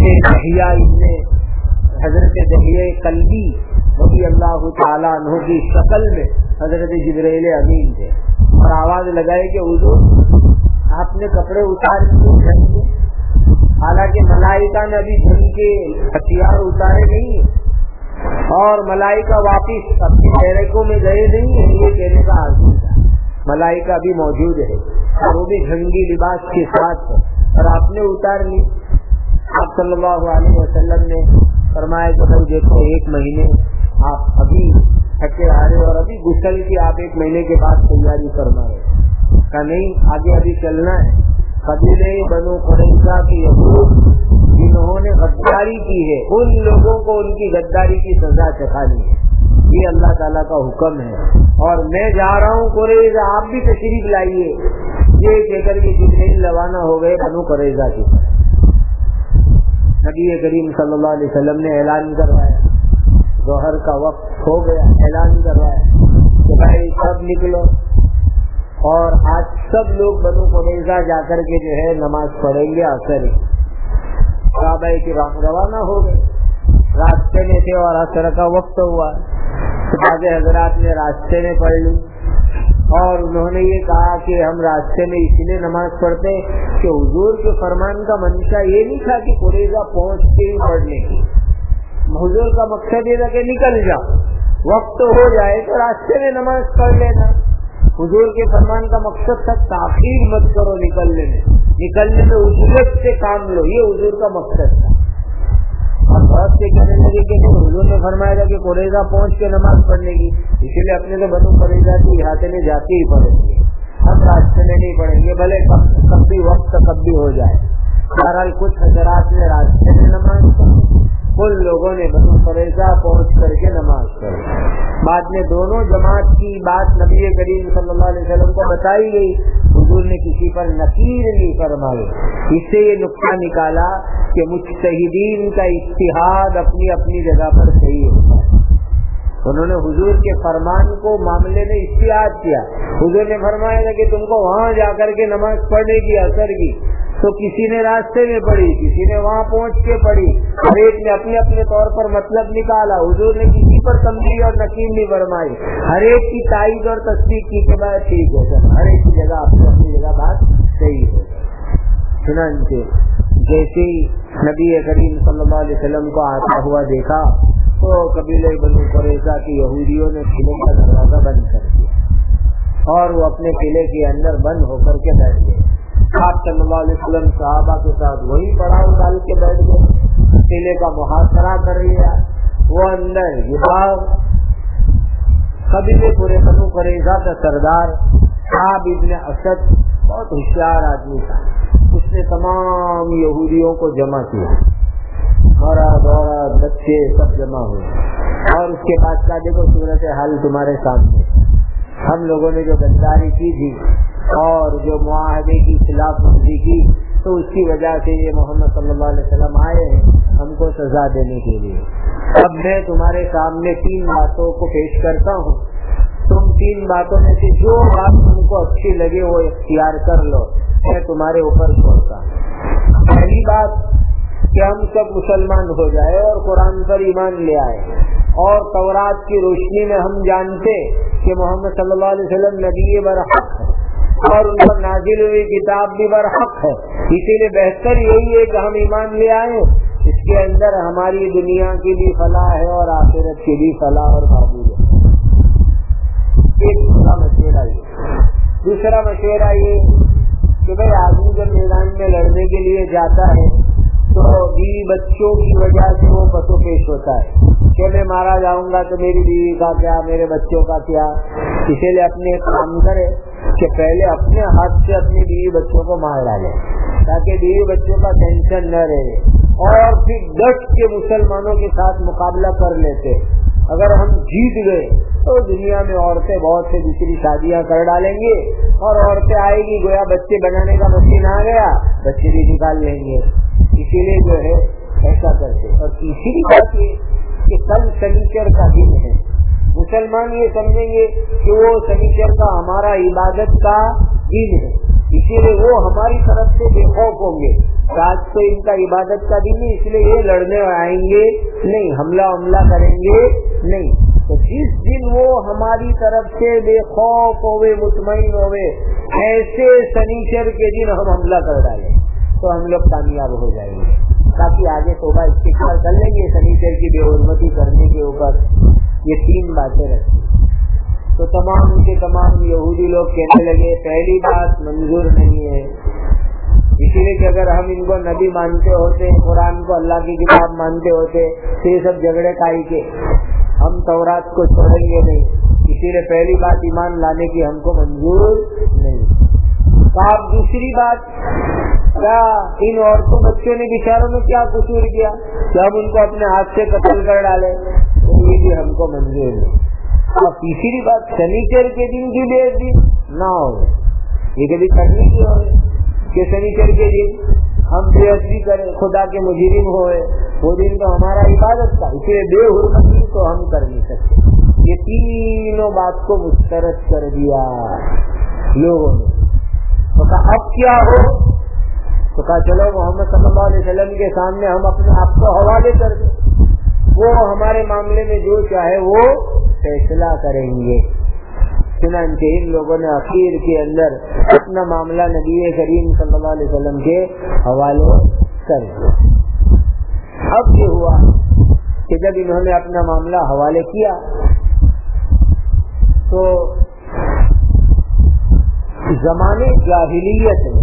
دحیہ قلبی رضی اللہ تعالیٰ عنہ کی شکل میں حضرت جبریل امین تھے، اور آواز لگائی کہ حضور آپ نے کپڑے اتار دیے. حالانکہ ملائکہ نے ابھی جنگ کے ہتھیار اتارے نہیں، اور ملائکہ واپس اپنی بیرکوں میں گئے نہیں ہیں، یہ کہنے کا حاصل تھا. ملائکہ ابھی موجود ہے اور وہ بھی جنگی لباس کے ساتھ، اور آپ نے اتار لی. آپ صلی اللہ علیہ وسلم نے فرمایا کہ بھائی دیکھو 1 مہینے آپ ابھی تھکے آ رہے اور ابھی غسل کی آپ 1 مہینے کے بعد تیاری فرما رہے. کہا نہیں، آگے ابھی چلنا ہے. قبیلے بنو قریظہ کے یہود جنہوں نے غداری کی ہے ان لوگوں کو ان کی غداری کی سزا چکھانی ہے، یہ اللہ تعالیٰ کا حکم ہے. اور میں جا رہا ہوں قریظہ، آپ بھی تشریف لائیے، یہ کہہ کر کے جبریل روانہ ہو گئے بنو قریظہ کی طرف. نبی کریم صلی اللہ علیہ وسلم نے اعلان کروایا، ظہر کا وقت ہو گیا، اعلان کروایا کہ بھائی سب نکلو، اور آج سب لوگ بنو قریظہ جا کر کے جو ہے نماز پڑھیں گے عصر. صحابہ کرام روانہ ہو گئے، راستے میں تھے اور عصر کا وقت ہوا. بعض حضرات نے راستے میں پڑھ لی، اور انہوں نے یہ کہا کہ ہم راستے میں اسی لیے نماز پڑھتے کہ حضور کے فرمان کا منشا یہ نہیں تھا کہ قریظہ پہنچ کے ہی پڑھنے کی. حضور کا مقصد یہ تھا کہ نکل جاؤ، وقت ہو جائے تو راستے میں نماز پڑھ لینا. حضور کے فرمان کا مقصد تھا تاخیر مت کرو نکلنے میں اجرت سے کام لو، یہ حضور کا مقصد تھا. اور بہت سے کہنے لگے کہ حضور نے فرمایا تھا کہ قریظہ پہنچ کے نماز پڑھنے کی، اسی لیے اپنے تو بنو قریظہ کے احاطے میں جاتے ہی پڑھیں گے، ہم راستے میں نہیں پڑھیں گے، بھلے کب بھی وقت کب بھی ہو جائے. بہرحال کچھ حضرات نے راستے میں نماز پڑھی، ان لوگوں نے بنو قریظہ پہنچ کر کے نماز پڑھی. بعد میں دونوں جماعت کی بات نبی کریم صلی اللہ علیہ وسلم کو بتائی گئی، حضور نے کسی پر نکیر نہیں فرمائی. اس سے یہ نقطہ نکالا کہ مجتہدین کا اجتہاد اپنی اپنی جگہ پر صحیح ہوتا ہے. انہوں نے حضور کے فرمان کو معاملے میں اجتہاد کیا. حضور نے فرمایا تھا کہ تم کو وہاں جا کر کے نماز پڑھنے کی اثر کی، تو کسی نے راستے میں پڑھی، کسی نے وہاں پہنچ کے پڑھی، ہر ایک نے اپنے اپنے طور پر مطلب نکالا. حضور نے کسی پر تنبیہ اور نکیر نہیں فرمائی، ہر ایک کی تائید اور تصدیق کی کہ بات ٹھیک ہے سر، ہر ایک کی جگہ اپنی اپنی جگہ بات صحیح ہے. چنانچہ جیسے نبی کریم صلی اللہ علیہ وسلم کو آتا ہوا دیکھا تو قبیلہ بنو قریظہ کی یہودیوں نے قلعے کا دروازہ بند کر دیا اور وہ اپنے قلعے کے اندر بند ہو کر کے بیٹھ گئے. آپ صلی اللہ علیہ وسلم صحابہ کے ساتھ وہی پڑاؤ ڈال کے بیٹھ گئے، قلعے کا محاصرہ کر لیا. وہ اندر یہ قبیلے پورے بنو قریظہ کا سردار کعب ابن اسد بہت ہوشیار آدمی تھا. اس نے تمام یہودیوں کو جمع کیا، مرد عورت بچے سب جمع ہوئے، اور اس کے بعد کا دیکھو صورت حال تمہارے سامنے. ہم لوگوں نے جو غداری کی تھی اور جو معاہدے کی خلاف ورزی کی، تو اس کی وجہ سے یہ محمد صلی اللہ علیہ وسلم آئے ہیں ہم کو سزا دینے کے لیے. اب میں تمہارے سامنے 3 باتوں کو پیش کرتا ہوں، تم 3 باتوں میں سے جو بات تم کو اچھی لگے وہ اختیار کر لو، میں تمہارے اوپر چھوڑتا ہوں. پہلی بات کہ ہم سب مسلمان ہو جائے اور قرآن پر ایمان لے آئے، اور تورات کی روشنی میں ہم جانتے کہ محمد صلی اللہ علیہ وسلم نبی برحق ہے اور ان پر نازل ہوئی کتاب بھی برحق ہے. اسی لیے بہتر یہی ہے کہ ہم ایمان لے آئیں، اس کے اندر ہماری دنیا کی بھی فلاح ہے اور آخرت کی بھی فلاح اور معبود ہے. ایک مشورہ یہ. دوسرا مشورہ یہ کہ بھائی آدمی جب میدان میں لڑنے کے لیے جاتا ہے تو بیوی بچوں کی وجہ سے وہ پسو پیش ہوتا ہے کہ میں مارا جاؤں گا تو میری بیوی کا کیا، میرے بچوں کا کیا. اسی لیے اپنے ایک کام کرے کہ پہلے اپنے ہاتھ سے اپنی بیوی بچوں کو مار ڈالے تاکہ بیوی بچوں کا ٹینشن نہ رہے، اور پھر ڈٹ کے مسلمانوں کے ساتھ مقابلہ کر لیتے. اگر ہم جیت گئے تو دنیا میں عورتیں بہت سے دوسری شادیاں کر ڈالیں گے، اور عورتیں آئے گی گویا بچے بنانے کا مشین آ گیا، بچے بھی نکال لیں گے. اسی لیے جو ہے ایسا کرتے. اور تیسری بات یہ کہ کل شنیچر کا دن ہے، مسلمان یہ سمجھیں گے کہ وہ شنیچر کا ہمارا عبادت کا دن ہے، اسی لیے وہ ہماری طرف سے بے خوف ہوں گے. آج تو ان کا عبادت کا دن ہے، اس لیے یہ لڑنے آئیں گے نہیں، حملہ کریں گے نہیں. تو جس دن وہ ہماری طرف سے بے خوف ہوئے، مطمئن ہوئے، ایسے شنیچر کے دن ہم حملہ کر ڈالیں تو ہم لوگ کامیاب ہو جائیں گے، تاکہ آگے توبہ استغفار کر لیں گے شنیچر کی بے حرمتی کرنے کے اوپر. یہ 3 باتیں رکھیں. تو تمام کے تمام یہودی لوگ کہنے لگے پہلی بات منظور نہیں ہے، اسی لیے کہ اگر ہم ان کو نبی مانتے ہوتے، قرآن کو اللہ کی کتاب مانتے ہوتے تو یہ سب جھگڑے کائی کے، ہم تورات کو چھوڑیں گے نہیں. اسی لیے پہلی بات ایمان لانے کی ہم کو منظور نہیں. آپ دوسری بات کیا ان عورتوں بچوں نے بیچاروں میں کیا قصور کیا کہ ہم ان کو اپنے ہاتھ سے قتل کر ڈالے، تو یہ بھی ہم کو منظور نہیں. اور تیسری بات شنیچر کے دن کی بے عزتی نہ ہو، یہ کبھی کرنی کی ہو کہ شنیچر کے دن ہم بے عزتی کریں، خدا کے مجرم ہوئے، وہ دن تو ہمارا عبادت کا، اس لیے بے حرمتی تو ہم کر نہیں سکتے. یہ تینوں بات کو مسترد کر دیا لوگوں نے. تو کہا اب کیا ہو؟ تو کہا چلو محمد صلی اللہ علیہ وسلم کے سامنے ہم اپنے آپ کو حوالے کر دیں، وہ ہمارے معاملے میں جو چاہے وہ فیصلہ کریں گے. چنانچہ ان لوگوں نے اخیر کے اندر اپنا معاملہ نبی کریم صلی اللہ علیہ وسلم کے حوالے کر دیا. اب یہ ہوا کہ جب انہوں نے اپنا معاملہ حوالے کیا تو زمانے جاہلیت میں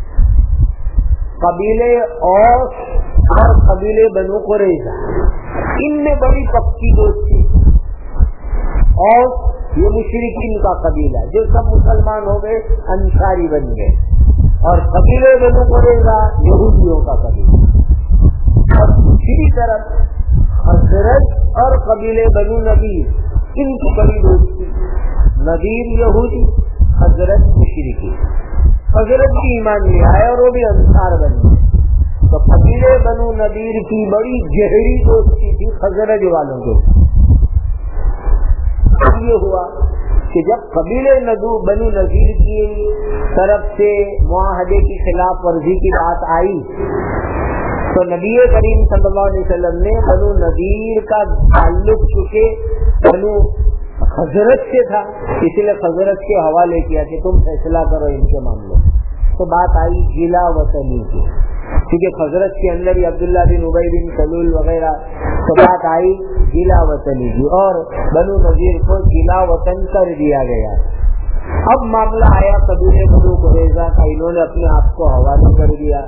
قبیلے اوس اور قبیلے بنو قریظہ ان میں بڑی پکی دوستی. اوس یہ مشرکین کا قبیلہ جو سب مسلمان ہو گئے، انصاری بن گئے، اور قبیلے بنو قریظہ یہودیوں کا قبیلہ. اور دوسری طرف حضرت اور قبیلے بنو نذیر ان کی بڑی دوستی. نذیر یہودی، حضرت مشرکی. حضرت بھی ایمان لے آئے اور وہ بھی انصار بن گئے. تو قبیلے بنو نذیر کی بڑی گہری دوستی تھی حضرت والوں کے. اب یہ ہوا کہ جب قبیلے بنو نذیر کی طرف سے معاہدے کی خلاف ورزی کی بات آئی تو نبی کریم صلی اللہ علیہ وسلم نے بنو نذیر کا تعلق چونکہ بنو خزرج سے تھا اس لیے خزرج کے حوالے کیا کہ تم فیصلہ کرو ان کے معاملے. تو بات آئی جلا وطنی کی, کیونکہ خزرج کے اندر ہی عبداللہ بن ابی بن سلول وغیرہ, تو بات آئی جلا وطنی کی اور بنو نذیر کو جلا وطن کر دیا گیا. اب معاملہ آیا قبیلے بنو قریظہ کا, انہوں نے اپنے آپ کو حوالے کر دیا.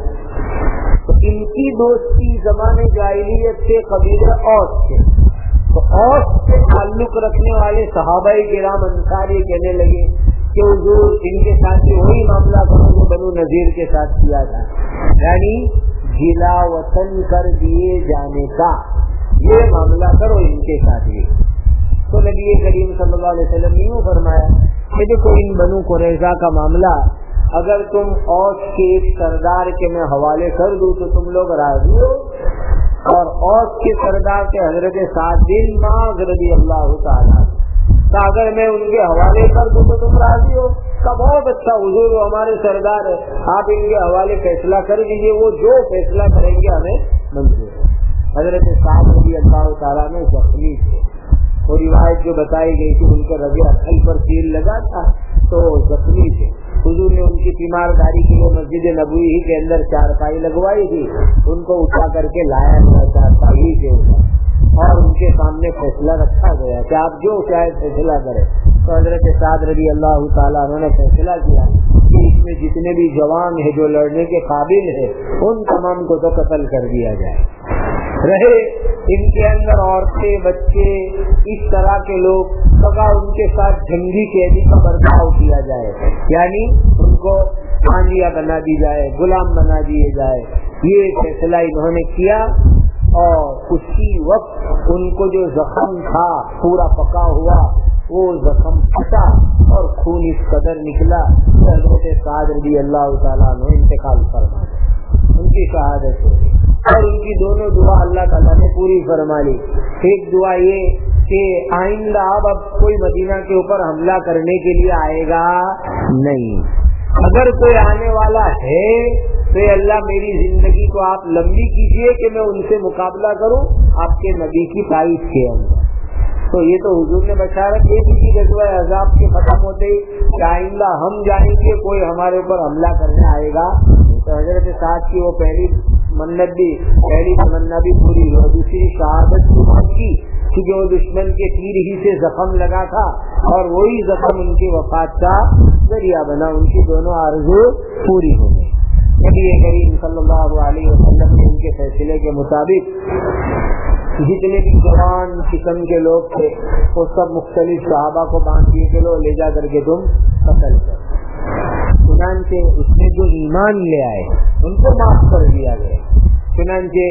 تو ان کی دوستی زمانے جاہلیت سے قبیلے اوس سے, تو اوس سے تعلق رکھنے والے صحابہ کرام انصار یہ کہنے لگے کہ حضور ان کے ساتھ وہی معاملہ کرو جو بنو نذیر کے ساتھ کیا تھا, یعنی جلا وطن کر دیے جانے کا یہ معاملہ کرو ان کے ساتھ بھی. تو نبی کریم صلی اللہ علیہ وسلم نے یوں فرمایا کہ دیکھو ان بنو قریظہ کا معاملہ اگر تم اوس کے ایک سردار کے میں حوالے کر دوں تو تم لوگ راضی ہو, اور اوس کے سردار کے حضرت سعد بن معاذ رضی اللہ تعالیٰ تو اگر میں ان کے حوالے کر دوں تو تم راضی ہو. کا بہت اچھا حضور ہمارے سردار ہے, آپ ان کے حوالے فیصلہ کر دیجیے, وہ جو فیصلہ کریں گے ہمیں منظور ہے. حضرت سعد رضی اللہ تعالیٰ نے زخمی تھے, وہ روایت جو بتائی گئی تھی ان کے رگے اکھل پر تیر لگا تھا تو زخمی تھے. حضور نے ان کی تیمارداری کے لیے مسجد نبوی ہی کے اندر چارپائی لگوائی تھی, ان کو اٹھا کر کے لایا گیا چارپائی کے اوپر اور ان کے سامنے فیصلہ رکھا گیا کہ آپ جو چاہے فیصلہ کریں. تو حضرت سعد رضی اللہ تعالیٰ انہوں نے فیصلہ کیا کہ اس میں جتنے بھی جوان ہیں جو لڑنے کے قابل ہے ان تمام کو تو قتل کر دیا جائے, رہے ان کے اندر عورتیں بچے اس طرح کے لوگ سگا ان کے ساتھ جنگی قیدی کا برتاؤ کیا جائے, یعنی ان کو آندیا بنا دی جائے, غلام بنا دیے جائے. یہ فیصلہ انہوں نے کیا اور اسی وقت ان کو جو زخم تھا پورا پکا ہوا وہ زخم پھٹا اور خون اس قدر نکلا کہ حضرت سعد رضی اللہ تعالیٰ نے انتقال فرما دیا, ان کی شہادت ہوئی. اور ان کی دونوں دعا اللہ تعالیٰ نے پوری فرما لی. ایک دعا یہ کہ آئندہ اب کوئی مدینہ کے اوپر حملہ کرنے کے لیے آئے گا نہیں, اگر کوئی آنے والا ہے تو اللہ میری زندگی کو آپ لمبی کیجیے کہ میں ان سے مقابلہ کروں آپ کے نبی کی تائید کے اندر. تو یہ تو حضور نے بشارت یہ بھی کی غزوہ احزاب کے ختم ہوتے ہی کہ آئندہ ہم جانیں گے کوئی ہمارے اوپر حملہ کرنے آئے گا. تو حضرت سعد کی وہ پہلی منت بھی, پہلی تمنا بھی پوری ہو, دوسری شہادت کی بات کی کیونکہ وہ دشمن کے تیر ہی سے زخم لگا تھا اور وہی زخم ان کی وفات کا ذریعہ بنا, ان کی دونوں آرزو پوری ہو گئی. نبی کریم صلی اللہ علیہ وسلم نے ان کے فیصلے کے مطابق جتنے بھی جوان قسم کے لوگ تھے وہ سب مختلف صحابہ کو باندھ دیے کہ لو لے جا کر کے تم قتل کر. چنانچہ اس میں جو ایمان لے آئے ان کو معاف کر دیا گیا. چنانچہ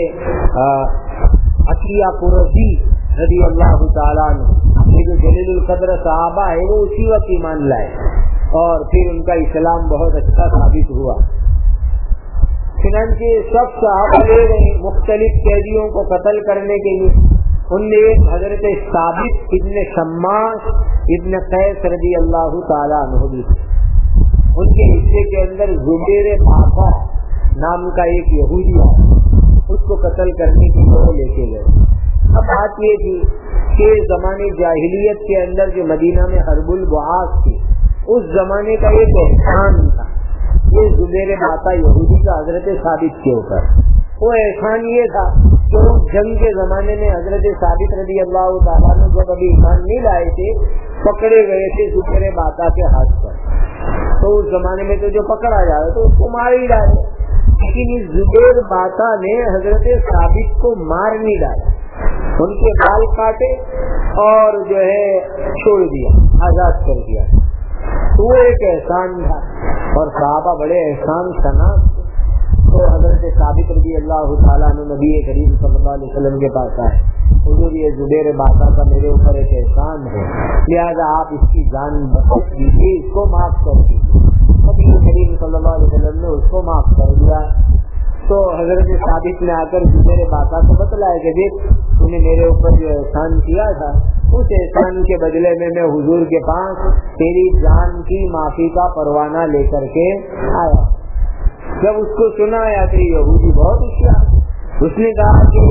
عطیہ قرشی رضی اللہ تعالیٰ عنہ یہ جو جلیل القدر صحابہ ہے وہ اسی وقت ایمان لائے اور پھر ان کا اسلام بہت اچھا ثابت ہوا. چنانچہ سب صحابہ لے گئے مختلف قیدیوں کو قتل کرنے کے لیے. ان نے حضرت ثابت ابن شماس ابن قیس رضی اللہ تعالیٰ عنہ بھی, ان کے حصے کے اندر زبیر باقا نام کا ایک یہودی ہے, اس کو قتل کرنے کے لیے لے کے گئے. اب بات یہ تھی کہ زمانے جاہلیت کے اندر جو مدینہ میں حرب البعاث تھی اس زمانے کا ایک احسان تھا یہ زبیر باقا یہودی کا حضرت ثابت کے اوپر. وہ احسان یہ تھا کہ اس جنگ کے زمانے میں حضرت ثابت رضی اللہ تعالیٰ نے جب ابھی ایمان نہیں لائے تھے پکڑے گئے تھے زبیر باقا کے ہاتھ پر. تو اس زمانے میں تو جو پکڑا جائے تو اس کو مار ہی ڈالے, لیکن اس زبیر باقا نے حضرت ثابت کو مار نہیں ڈالا, ان کے بال کاٹے اور جو ہے چھوڑ دیا, آزاد کر دیا. تو وہ ایک احسان تھا اور صحابہ بڑے احسان شناس تھے. تو حضرت ثابت رضی اللہ تعالیٰ عنہ نبی کریم صلی اللہ علیہ وسلم کے پاس آئے, حضور یہ زبیر باقا کا میرے اوپر ایک احسان ہے, لہذا آپ اس کی جان بخش دیجیے, اس کو معاف کر دیجیے. نبی کریم صلی اللہ علیہ وسلم نے اس کو معاف کر دیا. تو حضرت ثابت نے آ کر میرے باقا کو بتلایا کہ دیکھ تو نے میرے اوپر جو احسان کیا تھا اس احسان کے بدلے میں حضور کے پاس تیری جان کی معافی کا پروانہ لے کر کے آیا. جب اس کو سنا یا تو یہودی بہت ہوشیار، اس نے کہا کہ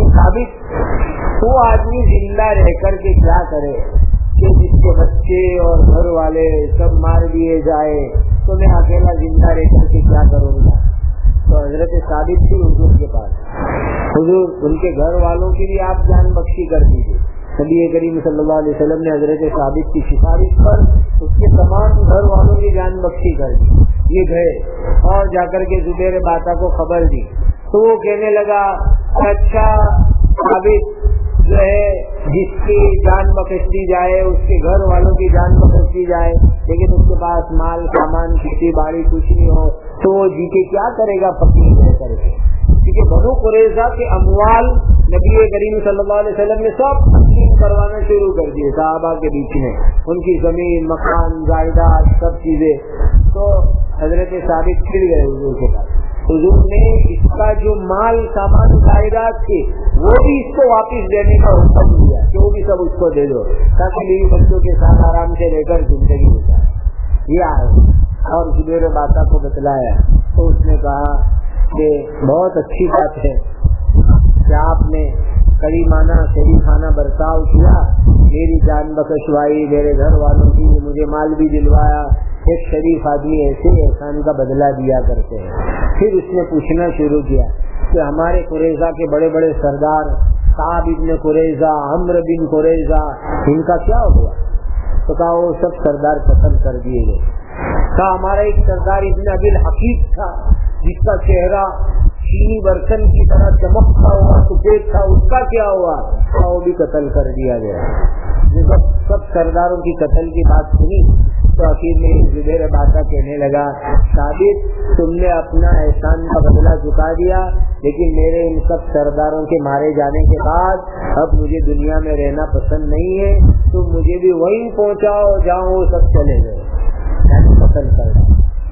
ثابت وہ آدمی زندہ رہ کر کے کیا کرے کہ جس کے بچے اور گھر والے سب مار دیے جائے، تو میں اکیلا زندہ رہ کر کے کیا کروں گا. تو حضرت ثابت تھی حضور کے پاس، حضور ان کے گھر والوں کی بھی آپ جان بخشی کر دیجیے. نبی کریم صلی اللہ علیہ وسلم نے حضرت ثابت کی سفارش پر اس کے تمام گھر والوں کی جان بخشی کر دی. یہ گئے اور جا کر کے زبیر باتا کو خبر دی تو وہ کہنے لگا اچھا ثابت جو ہے جس کی جان بخش دی جائے اس کے گھر والوں کی جان بخش دی جائے لیکن اس کے پاس مال سامان کھیتی باڑی کچھ نہیں ہو تو وہ جی کے کیا کرے گا فقیر رہ کر کے. کیونکہ بنو قریظہ کے اموال نبی کریم صلی اللہ علیہ وسلم نے سب تقسیم کروانا شروع کر دیے صحابہ کے بیچ میں، ان کی زمین مکان جائیداد سب چیزیں. تو حضرت ثابت پھر گئے حضور کے پاس. حضور نے اس کا جو مال سامان جائیداد تھے وہ بھی اس کو واپس دینے کا حکم دیا کہ وہ بھی سب اس کو دے دو تاکہ بیوی بچوں کے ساتھ آرام سے رہ کر زندگی گزارے. یہ آئے اور زبیر باتا کو بتلایا تو اس نے کہا کہ بہت اچھی بات ہے کہ آپ نے کریمانہ شریفانہ برتاؤ کیا، میری جان بخشوائی، میرے گھر والوں کی مجھے مال بھی دلوایا. ایک شریف آدمی ایسے احسان کا بدلہ دیا کرتے ہیں. پھر اس نے پوچھنا شروع کیا کہ ہمارے قریظہ کے بڑے بڑے سردار کعب بن قریظہ، عمرو بن قریظہ، ان کا کیا ہوا؟ تو کہا وہ سب سردار قتل کر دیے گئے. کہا ہمارا ایک سردار ابن ابی الحقیق تھا جس کا چہرہ چینی برتن کی طرح چمکتا ہوا سفید تھا، اس کا کیا ہوا؟ وہ بھی قتل کر دیا گیا. جب سب سرداروں کی قتل کی بات سنی تو آخر میں زبیر باتا کہنے لگا ثابت تم نے اپنا احسان کا بدلہ چکا دیا لیکن میرے ان سب سرداروں کے مارے جانے کے بعد اب مجھے دنیا میں رہنا پسند نہیں ہے، تم مجھے بھی وہیں پہنچاؤ جہاں وہ سب چلے گئے. قتل کرنا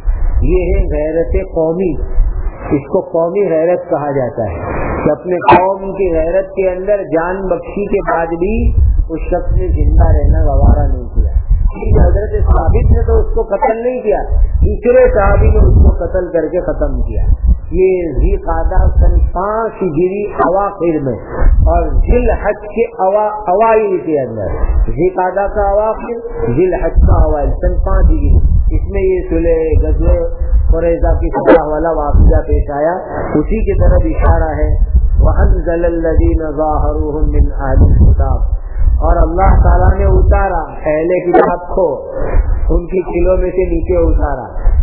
یہ ہے غیرت قومی. اس کو قومی غیرت کہا جاتا ہے کہ اپنے قوم کی غیرت کے اندر جان بخشی کے بعد بھی اس شخص نے زندہ رہنا گوارا نہیں کیا. حضرت ثابت نے تو اس کو قتل نہیں کیا، دوسرے صحابی نے اس کو قتل کر کے ختم کیا. یہ ذی قعدہ سن 5 ہجری اواخر میں اور ذی الحج کے اوائل کے اندر، ذی قعدہ کا اواخر ذی الحج کا اوائل سن 5 ہجری، اس میں یہ صلح غزوہ قریظہ کی فتح والا واقعہ پیش آیا. اسی کی طرف اشارہ ہے وَأَنزَلَ الَّذِينَ ظَاهَرُوهُم مِّنْ أَهْلِ الْكِتَابِ، اور اللہ تعالیٰ نے اتارا اہل کتاب کو ان کی قلعوں میں سے نیچے اتارا.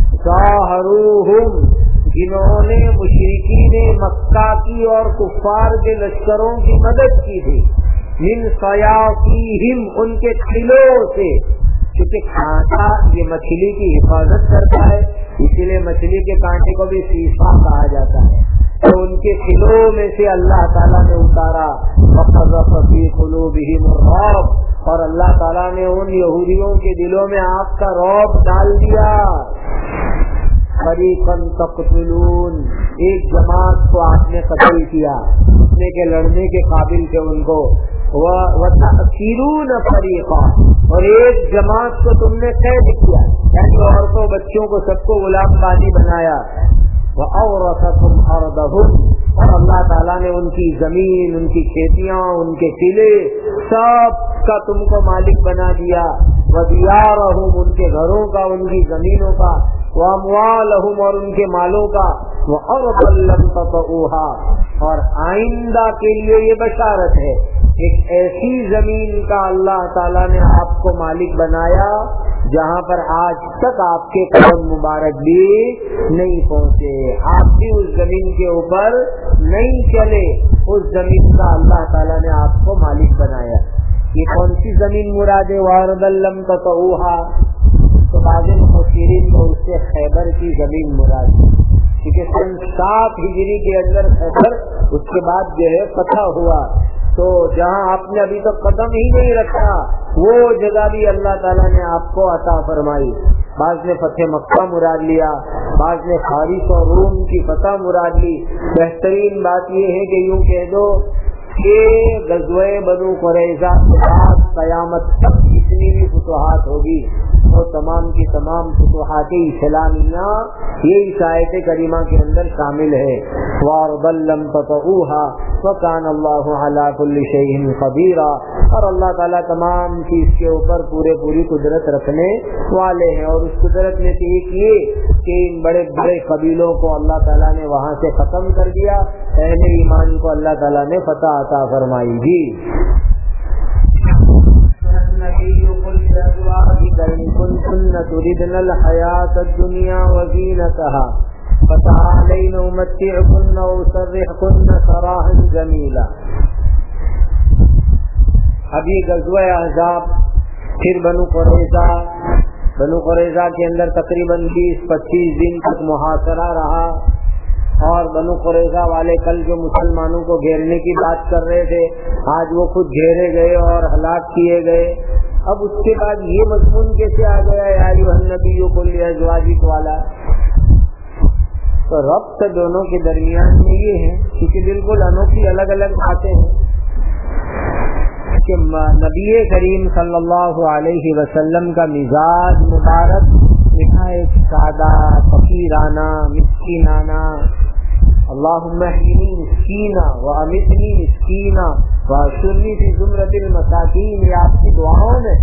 ظاہروہم جنہوں نے مشرکین مکہ کی اور کفار کے لشکروں کی مدد کی تھی، من صیاصیہم ان کے قلعوں سے، کیونکہ کانٹا یہ مچھلی کی حفاظت کرتا ہے اسی لیے مچھلی کے کانٹے کو بھی سیسا کہا جاتا ہے. تو ان کے قلعوں میں سے اللہ تعالیٰ نے اتارا وَقَذَفَ فِي قُلُوبِهِمُ الرُّعْبَ، اور اللہ تعالیٰ نے ان یہودیوں کے دلوں میں آگ کا رعب ڈال دیا. فَرِيقًا تَقْتُلُونَ، ایک جماعت کو آپ نے قتل کیا جتنے کے لڑنے کے قابل تھے ان کو، وَتَأْسِرُونَ فَرِيقًا، اور ایک جماعت کو تم نے قید کیا یعنی عورتوں بچوں کو سب کو غلام بازی بنایا. وَأَوْرَثَكُمْ أَرْضَهُمْ، اور اللہ تعالیٰ نے ان کی زمین، ان کی کھیتیاں، ان کے قلعے سب کا تم کو مالک بنا دیا. وَدِيَارَهُمْ، ان کے گھروں کا، ان کی زمینوں کا. وَأَمْوَالَهُمْ، اور ان کے مالوں کا. وَأَرْضًا لَّمْ تَطَئُوهَا، اور آئندہ کے لیے یہ بشارت ہے ایک ایسی زمین کا اللہ تعالیٰ نے آپ کو مالک بنایا جہاں پر آج تک آپ کے قدم مبارک بھی نہیں پہنچے، آپ بھی اس زمین کے اوپر نہیں چلے، اس زمین کا اللہ تعالیٰ نے آپ کو مالک بنایا. یہ کون سی زمین مراد ہے؟ وَأَرْضًا لَّمْ تَطَئُوهَا، تو بعض مفسرین کو اس سے خیبر کی زمین مراد ہے کیونکہ سن 7 ہجری کے اندر خیبر اس کے بعد جو ہے فتح ہوا. تو جہاں آپ نے ابھی تک قدم ہی نہیں رکھا وہ جگہ بھی اللہ تعالیٰ نے آپ کو عطا فرمائی. بعض نے فتح مکہ مراد لیا، بعض نے فارس اور روم کی فتح مراد لی۔ بہترین بات یہ ہے کہ یوں کہہ دو کہ غزوہ بنو قریظہ کے بعد قیامت تک جتنی بھی فتوحات ہوگی وہ تمام کی تمام فتوحات اسلامیہ یہ اس آیت کریمہ کے اندر شامل ہے۔ وَأَرْضًا لَّمْ تَطَئُوهَا وَكَانَ اللَّهُ عَلَىٰ كُلِّ شَيْءٍ قَدِيرًا، اور اللہ تعالیٰ تمام چیز کے اوپر پوری قدرت رکھنے والے ہیں۔ اور اس قدرت میں سے ایک یہ کہ ان بڑے بڑے قبیلوں کو اللہ تعالیٰ نے وہاں سے ختم کر دیا، اہل ایمان کو اللہ تعالیٰ نے فتح عطا فرمائی جی۔ كنتن تردن الحياة الدنيا وزينتها فتعالين أمتعكن وأسرحكن سراحا جميلا۔ اب یہ غزوہ احزاب، پھر بنو قریظہ کے اندر تقریباً 20-25 دن تک محاصرہ رہا، اور بنو قریظہ والے کل جو مسلمانوں کو گھیرنے کی بات کر رہے تھے آج وہ خود گھیرے گئے اور ہلاک کیے گئے۔ اب اس کے بعد یہ مضمون کیسے آ گیا یا ایھا النبی قل لازواجک والا؟ تو ربط دونوں کے درمیان میں یہ ہے کیونکہ بالکل انوکھی الگ الگ باتیں ہیں کہ نبی کریم صلی اللہ علیہ وسلم کا مزاج مبارک نہایت سادہ، فقیرانہ، مسکینانہ، اللہم احیینی مسکینا وامتنی مسکینا واحشرنی فی زمرۃ المساکین، یہ آپ کی دعاؤں میں،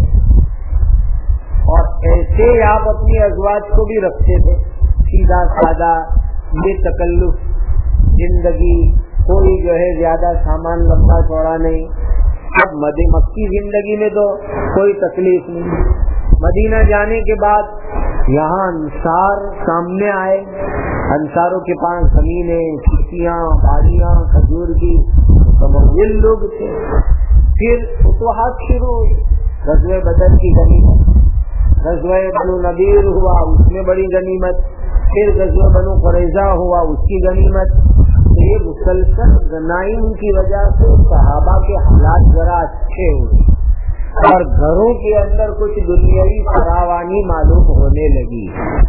اور ایسے آپ اپنی ازواج کو بھی رکھتے تھے، سیدھا سادہ، بے تکلف زندگی، کوئی جو ہے زیادہ سامان لمبا چوڑا نہیں۔ اب مکی زندگی میں تو کوئی تکلیف نہیں۔ مدینہ جانے کے بعد یہاں انصار سامنے آئے، انصاروں کے پاس زمینیں، کھیتیاں، باڑیاں، کھجور کی متمول لوگ تھے۔ پھر فتوحات شروع ہوئی، غزوہ بدر کی غنیمت، غزوہ بنو نذیر ہوا اس میں بڑی غنیمت، پھر غزوہ بنو قریظہ ہوا اس کی غنیمت۔ تو یہ مسلسل غنائم کی وجہ سے صحابہ کے حالات ذرا اچھے ہوئے اور گھروں کے اندر کچھ دنیاوی فراوانی معلوم ہونے لگی۔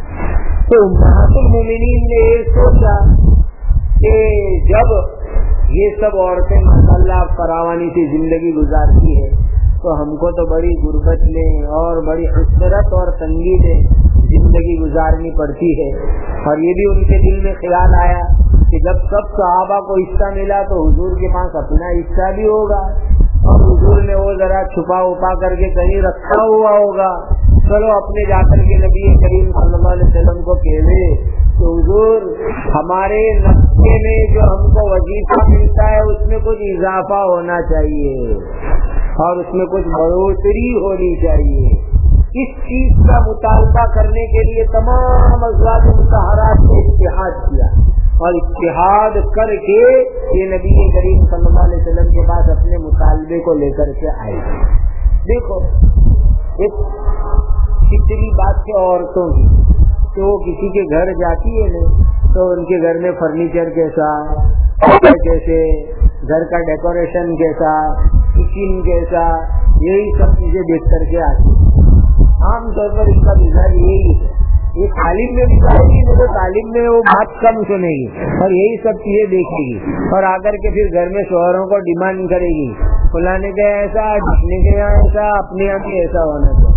تو امہات المومنین نے یہ سوچا کہ جب یہ سب عورتیں ماشاءاللہ فراوانی سے زندگی گزارتی ہے تو ہم کو تو بڑی غربت میں اور بڑی حسرت اور تنگی میں زندگی گزارنی پڑتی ہے۔ اور یہ بھی ان کے دل میں خیال آیا کہ جب سب صحابہ کو حصہ ملا تو حضور کے پاس اپنا حصہ بھی ہوگا، اور حضور نے وہ ذرا چھپا اپا کر کے کہیں رکھا ہوا ہوگا، چلو اپنے جا کر کے نبی کریم صلی اللہ علیہ وسلم کو کہے تو حضور ہمارے نقشے میں جو ہم کو وظیفہ ملتا ہے اس میں کچھ اضافہ ہونا چاہیے اور اس میں کچھ بڑھوتری ہونی چاہیے۔ اس چیز کا مطالبہ کرنے کے لیے تمام ازواج مطہرات نے اتحاد کیا، اور اتحاد کر کے یہ نبی کریم صلی اللہ علیہ وسلم کے پاس اپنے مطالبے کو لے کر کے آئے۔ دیکھو ایک کتنی بات ہے عورتوں کی کہ وہ کسی کے گھر جاتی ہے نا تو ان کے گھر میں فرنیچر کیسا، کیسے، گھر کا ڈیکوریشن کیسا، کچن کیسا، یہی سب چیزیں دیکھ کر کے آتی ہیں۔ عام طور پر اس کا مزاج یہی ہے، یہ تعلیم میں بھی جائے گی تو تعلیم میں وہ بات کم سنے گی اور یہی سب چیزیں دیکھے گی، اور آ کر کے پھر گھر میں شوہروں کو ڈیمانڈ کرے گی، فلانے کے ایسا، ڈھکنے کے یہاں ایسا، اپنے یہاں بھی ایسا ہونا چاہیے۔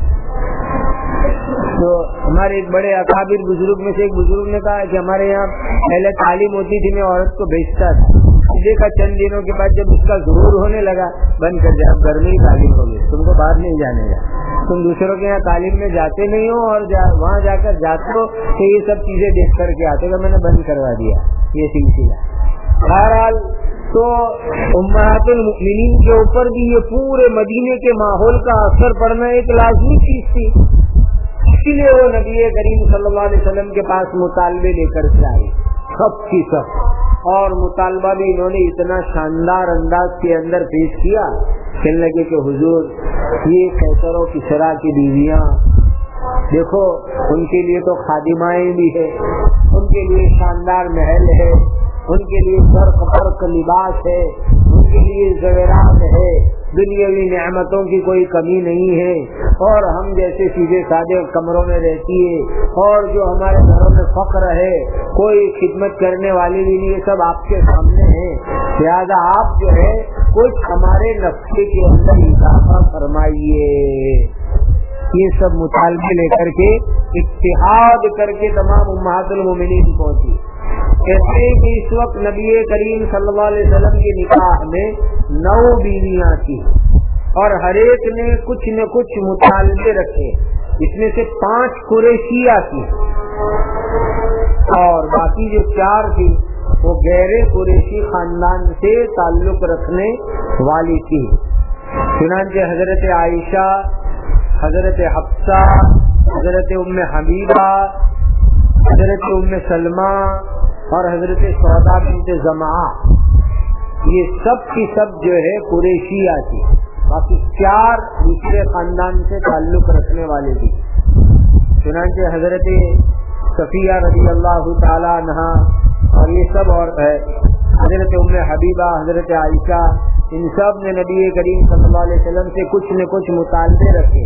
تو ہمارے ایک بڑے اکابر بزرگ میں سے ایک بزرگ نے کہا کہ ہمارے یہاں پہلے تعلیم ہوتی تھی، میں عورت کو بھیجتا تھا، دیکھا چند دنوں کے بعد جب اس کا ظہور ہونے لگا بند کر دیا، اب گھر میں ہی تعلیم ہوگی، تم کو باہر نہیں جانے گا، تم دوسروں کے یہاں تعلیم میں جاتے نہیں ہو اور وہاں جا کر جاتے ہو تو یہ سب چیزیں دیکھ کر کے آتے ہو، میں نے بند کروا دیا یہ سلسلہ۔ بہرحال تو امہات المؤمنین کے اوپر بھی یہ پورے مدینے کے ماحول کا اثر پڑنا ایک لازمی چیز تھی، اسی لیے وہ نبی کریم صلی اللہ علیہ وسلم کے پاس مطالبے لے کر کے آئے سب کی سب، اور مطالبہ بھی انہوں نے اتنا شاندار انداز کے اندر پیش کیا، کہنے لگے کہ حضور یہ قیصر و کسریٰ کی بیویاں دیکھو، ان کے لیے تو خادمائیں بھی ہے، ان کے لیے شاندار محل ہے، ان کے لیے برق برق لباس ہے، ان کے لیے زیورات ہے، दुनियावी नेमतों की कोई कमी नहीं है, और हम जैसे सीधे साधे कमरों में रहती है, और जो हमारे घरों में फक्र है, कोई खिदमत करने वाली भी नहीं, ये सब आपके सामने है। लिहाजा आप जो है कुछ हमारे नक्शे के अंदर इजाफा फरमाइए। ये सब मुतालबे लेकर के इत्तिहाद करके तमाम उम्महातुल मोमिनीन पहुंची। कहते हैं कि इस वक्त नबी करीम सल्लल्लाहु अलैहि वसल्लम के निकाह में 9 बीवियां थी, और हर एक ने कुछ न कुछ मुतालबे रखे। इसमें से 5 कुरैशिया थी, और बाकी जो 4 थी वो गैर कुरैशी खानदान से ताल्लुक रखने वाली थी। चुनांचे हजरत आयशा, हजरत हफ्सा, हजरत उम्मे हबीबा, हजरत उम्मे सलमा और हजरत सौदा बिन्त जमा, ये सब की सब जो है कुरैशिया थी। बाकी 4 दूसरे खानदान से ताल्लुक रखने वाले थी। चुनांचे हजरत सफिया रज़ी अल्लाह ताला अन्हा और ये सब, और हजरत उम्मे हबीबा, हजरत आयशा, इन सब ने नबी करीम सल्लल्लाहु अलैहि वसल्लम से कुछ न कुछ मुतालबे रखे।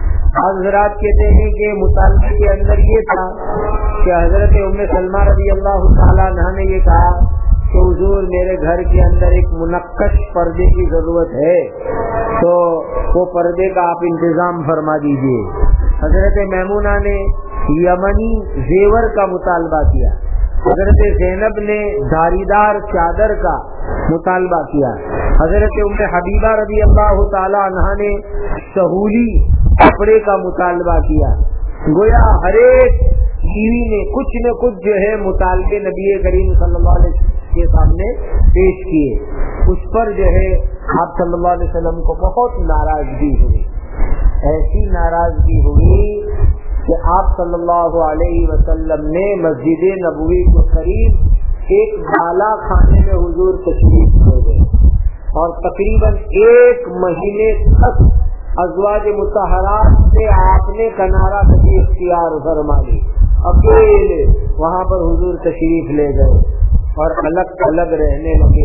हजरात कहते हैं कि मुतालबे के अंदर ये था कि हजरत उम्मे सलमा रज़ी अल्लाह ताला अन्हा ने ये कहा कि हुजूर मेरे घर के अंदर एक मुनक्कश पर्दे की जरूरत है, तो वो पर्दे का आप इंतजाम फरमा दीजिए। हजरत मैमूना ने यमनी जेवर का मुतालबा किया, हजरत ज़ैनब ने धारीदार चादर का मुतालबा किया, हजरत उम्मे हबीबा रज़ी अल्लाह ताला अन्हा ने सहूली कपड़े का मुतालबा किया। गोया हर एक बीवी ने कुछ न कुछ जो है मुतालबे नबी करीम सल्लल्लाहु अलैहि वसल्लम के सामने पेश किए। उस पर जो है आप सल्लल्लाहु अलैहि वसल्लम को बहुत नाराजगी हुई, ऐसी नाराजगी हुई कि आप सल्लल्लाहु अलैहि वसल्लम ने मस्जिद नबवी के करीब एक बाला खाने में हुजूर तशरीफ ले गए, और तकरीबन 1 महीने तक अज़वाज मुतहरात से आपने कनारा कभी इख्तियार फरमा ली। अकेले वहाँ पर हुजूर तशरीफ ले गए और अलग अलग रहने लगे।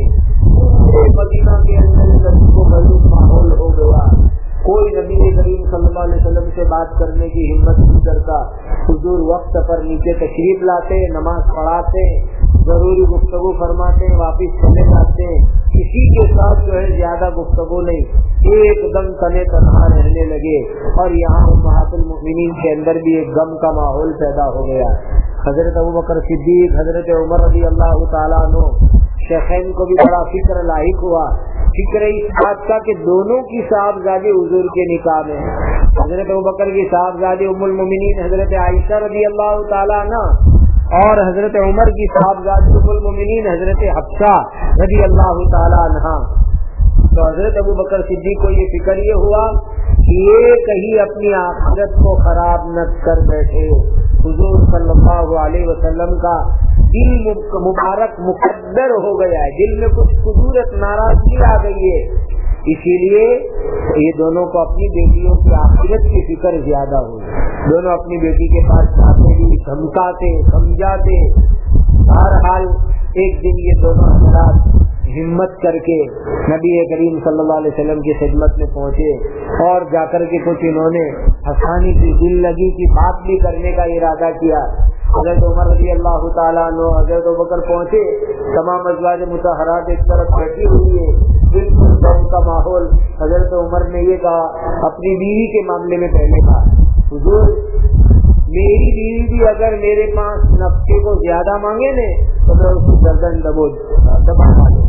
मदीना के अंदर को मजबूत माहौल हो गया, कोई नबी करीम सल्लल्लाहु अलैहि वसल्लम से बात करने की हिम्मत नहीं करता। हुजूर वक्त पर नीचे तशरीफ लाते, नमाज पढ़ाते, जरूरी गुफ्तगू फरमाते, वापिस चले जाते, किसी के साथ जो है ज्यादा गुफ्तगू नहीं, एकदम तने तनहा रहने लगे। और यहाँ उम्महातुल मोमिनीन के अंदर भी एक गम का माहौल पैदा हो गया। हजरत अबू बकर सिद्दीक, हजरत उमर रज़ी अल्लाह ताला अन्हु, शेखैन को भी बड़ा फिक्र लाहिक हुआ। फिक्र इस बात का कि दोनों की साहबजादी हुजूर के निकाह में, हजरत अबू बकर की साहबजादी उम्मुल मोमिनीन हजरत आयशा रज़ी अल्लाह ताला अन्हा, और हजरत उमर की साहबजादी उम्मुल मोमिनीन हजरत हफ्सा रज़ी अल्लाह ताला अन्हा। तो हजरत अबू बकर सिद्दीक को ये फिक्र ये हुआ कि ये कहीं अपनी आखिरत को खराब न कर बैठे। हुजूर सल्लल्लाहु अलैहि वसल्लम का दिल मुबारक मुकद्दर हो गया है, दिल में कुछ कुदूरत नाराजगी आ गई है, इसीलिए ये दोनों को अपनी बेटियों की आखिरत की फिक्र ज्यादा हुई। दोनों अपनी बेटी के पास जाते भी, धमकाते, समझाते। हर हाल एक दिन ये दोनों हजरात हिम्मत करके नबी करीम सल्लल्लाहु अलैहि वसल्लम की खिदमत में पहुंचे, और जाकर के कुछ इन्होंने हंसाने की, दिल लगी की बात भी करने का इरादा किया। हजरत उमर रज़ी अल्लाह ताला अन्हु, हजरत अबू बकर पहुंचे, तमाम अज़वाज मुतहरात एक तरफ बैठी हुई है, बिल्कुल गम का माहौल। हजरत उमर ने ये कहा अपनी बीवी के मामले में, पहले कहा हुजूर मेरी बीवी भी अगर मेरे पास नफ्के को ज्यादा मांगे ने तो मैं उसकी गर्दन दबा दूं।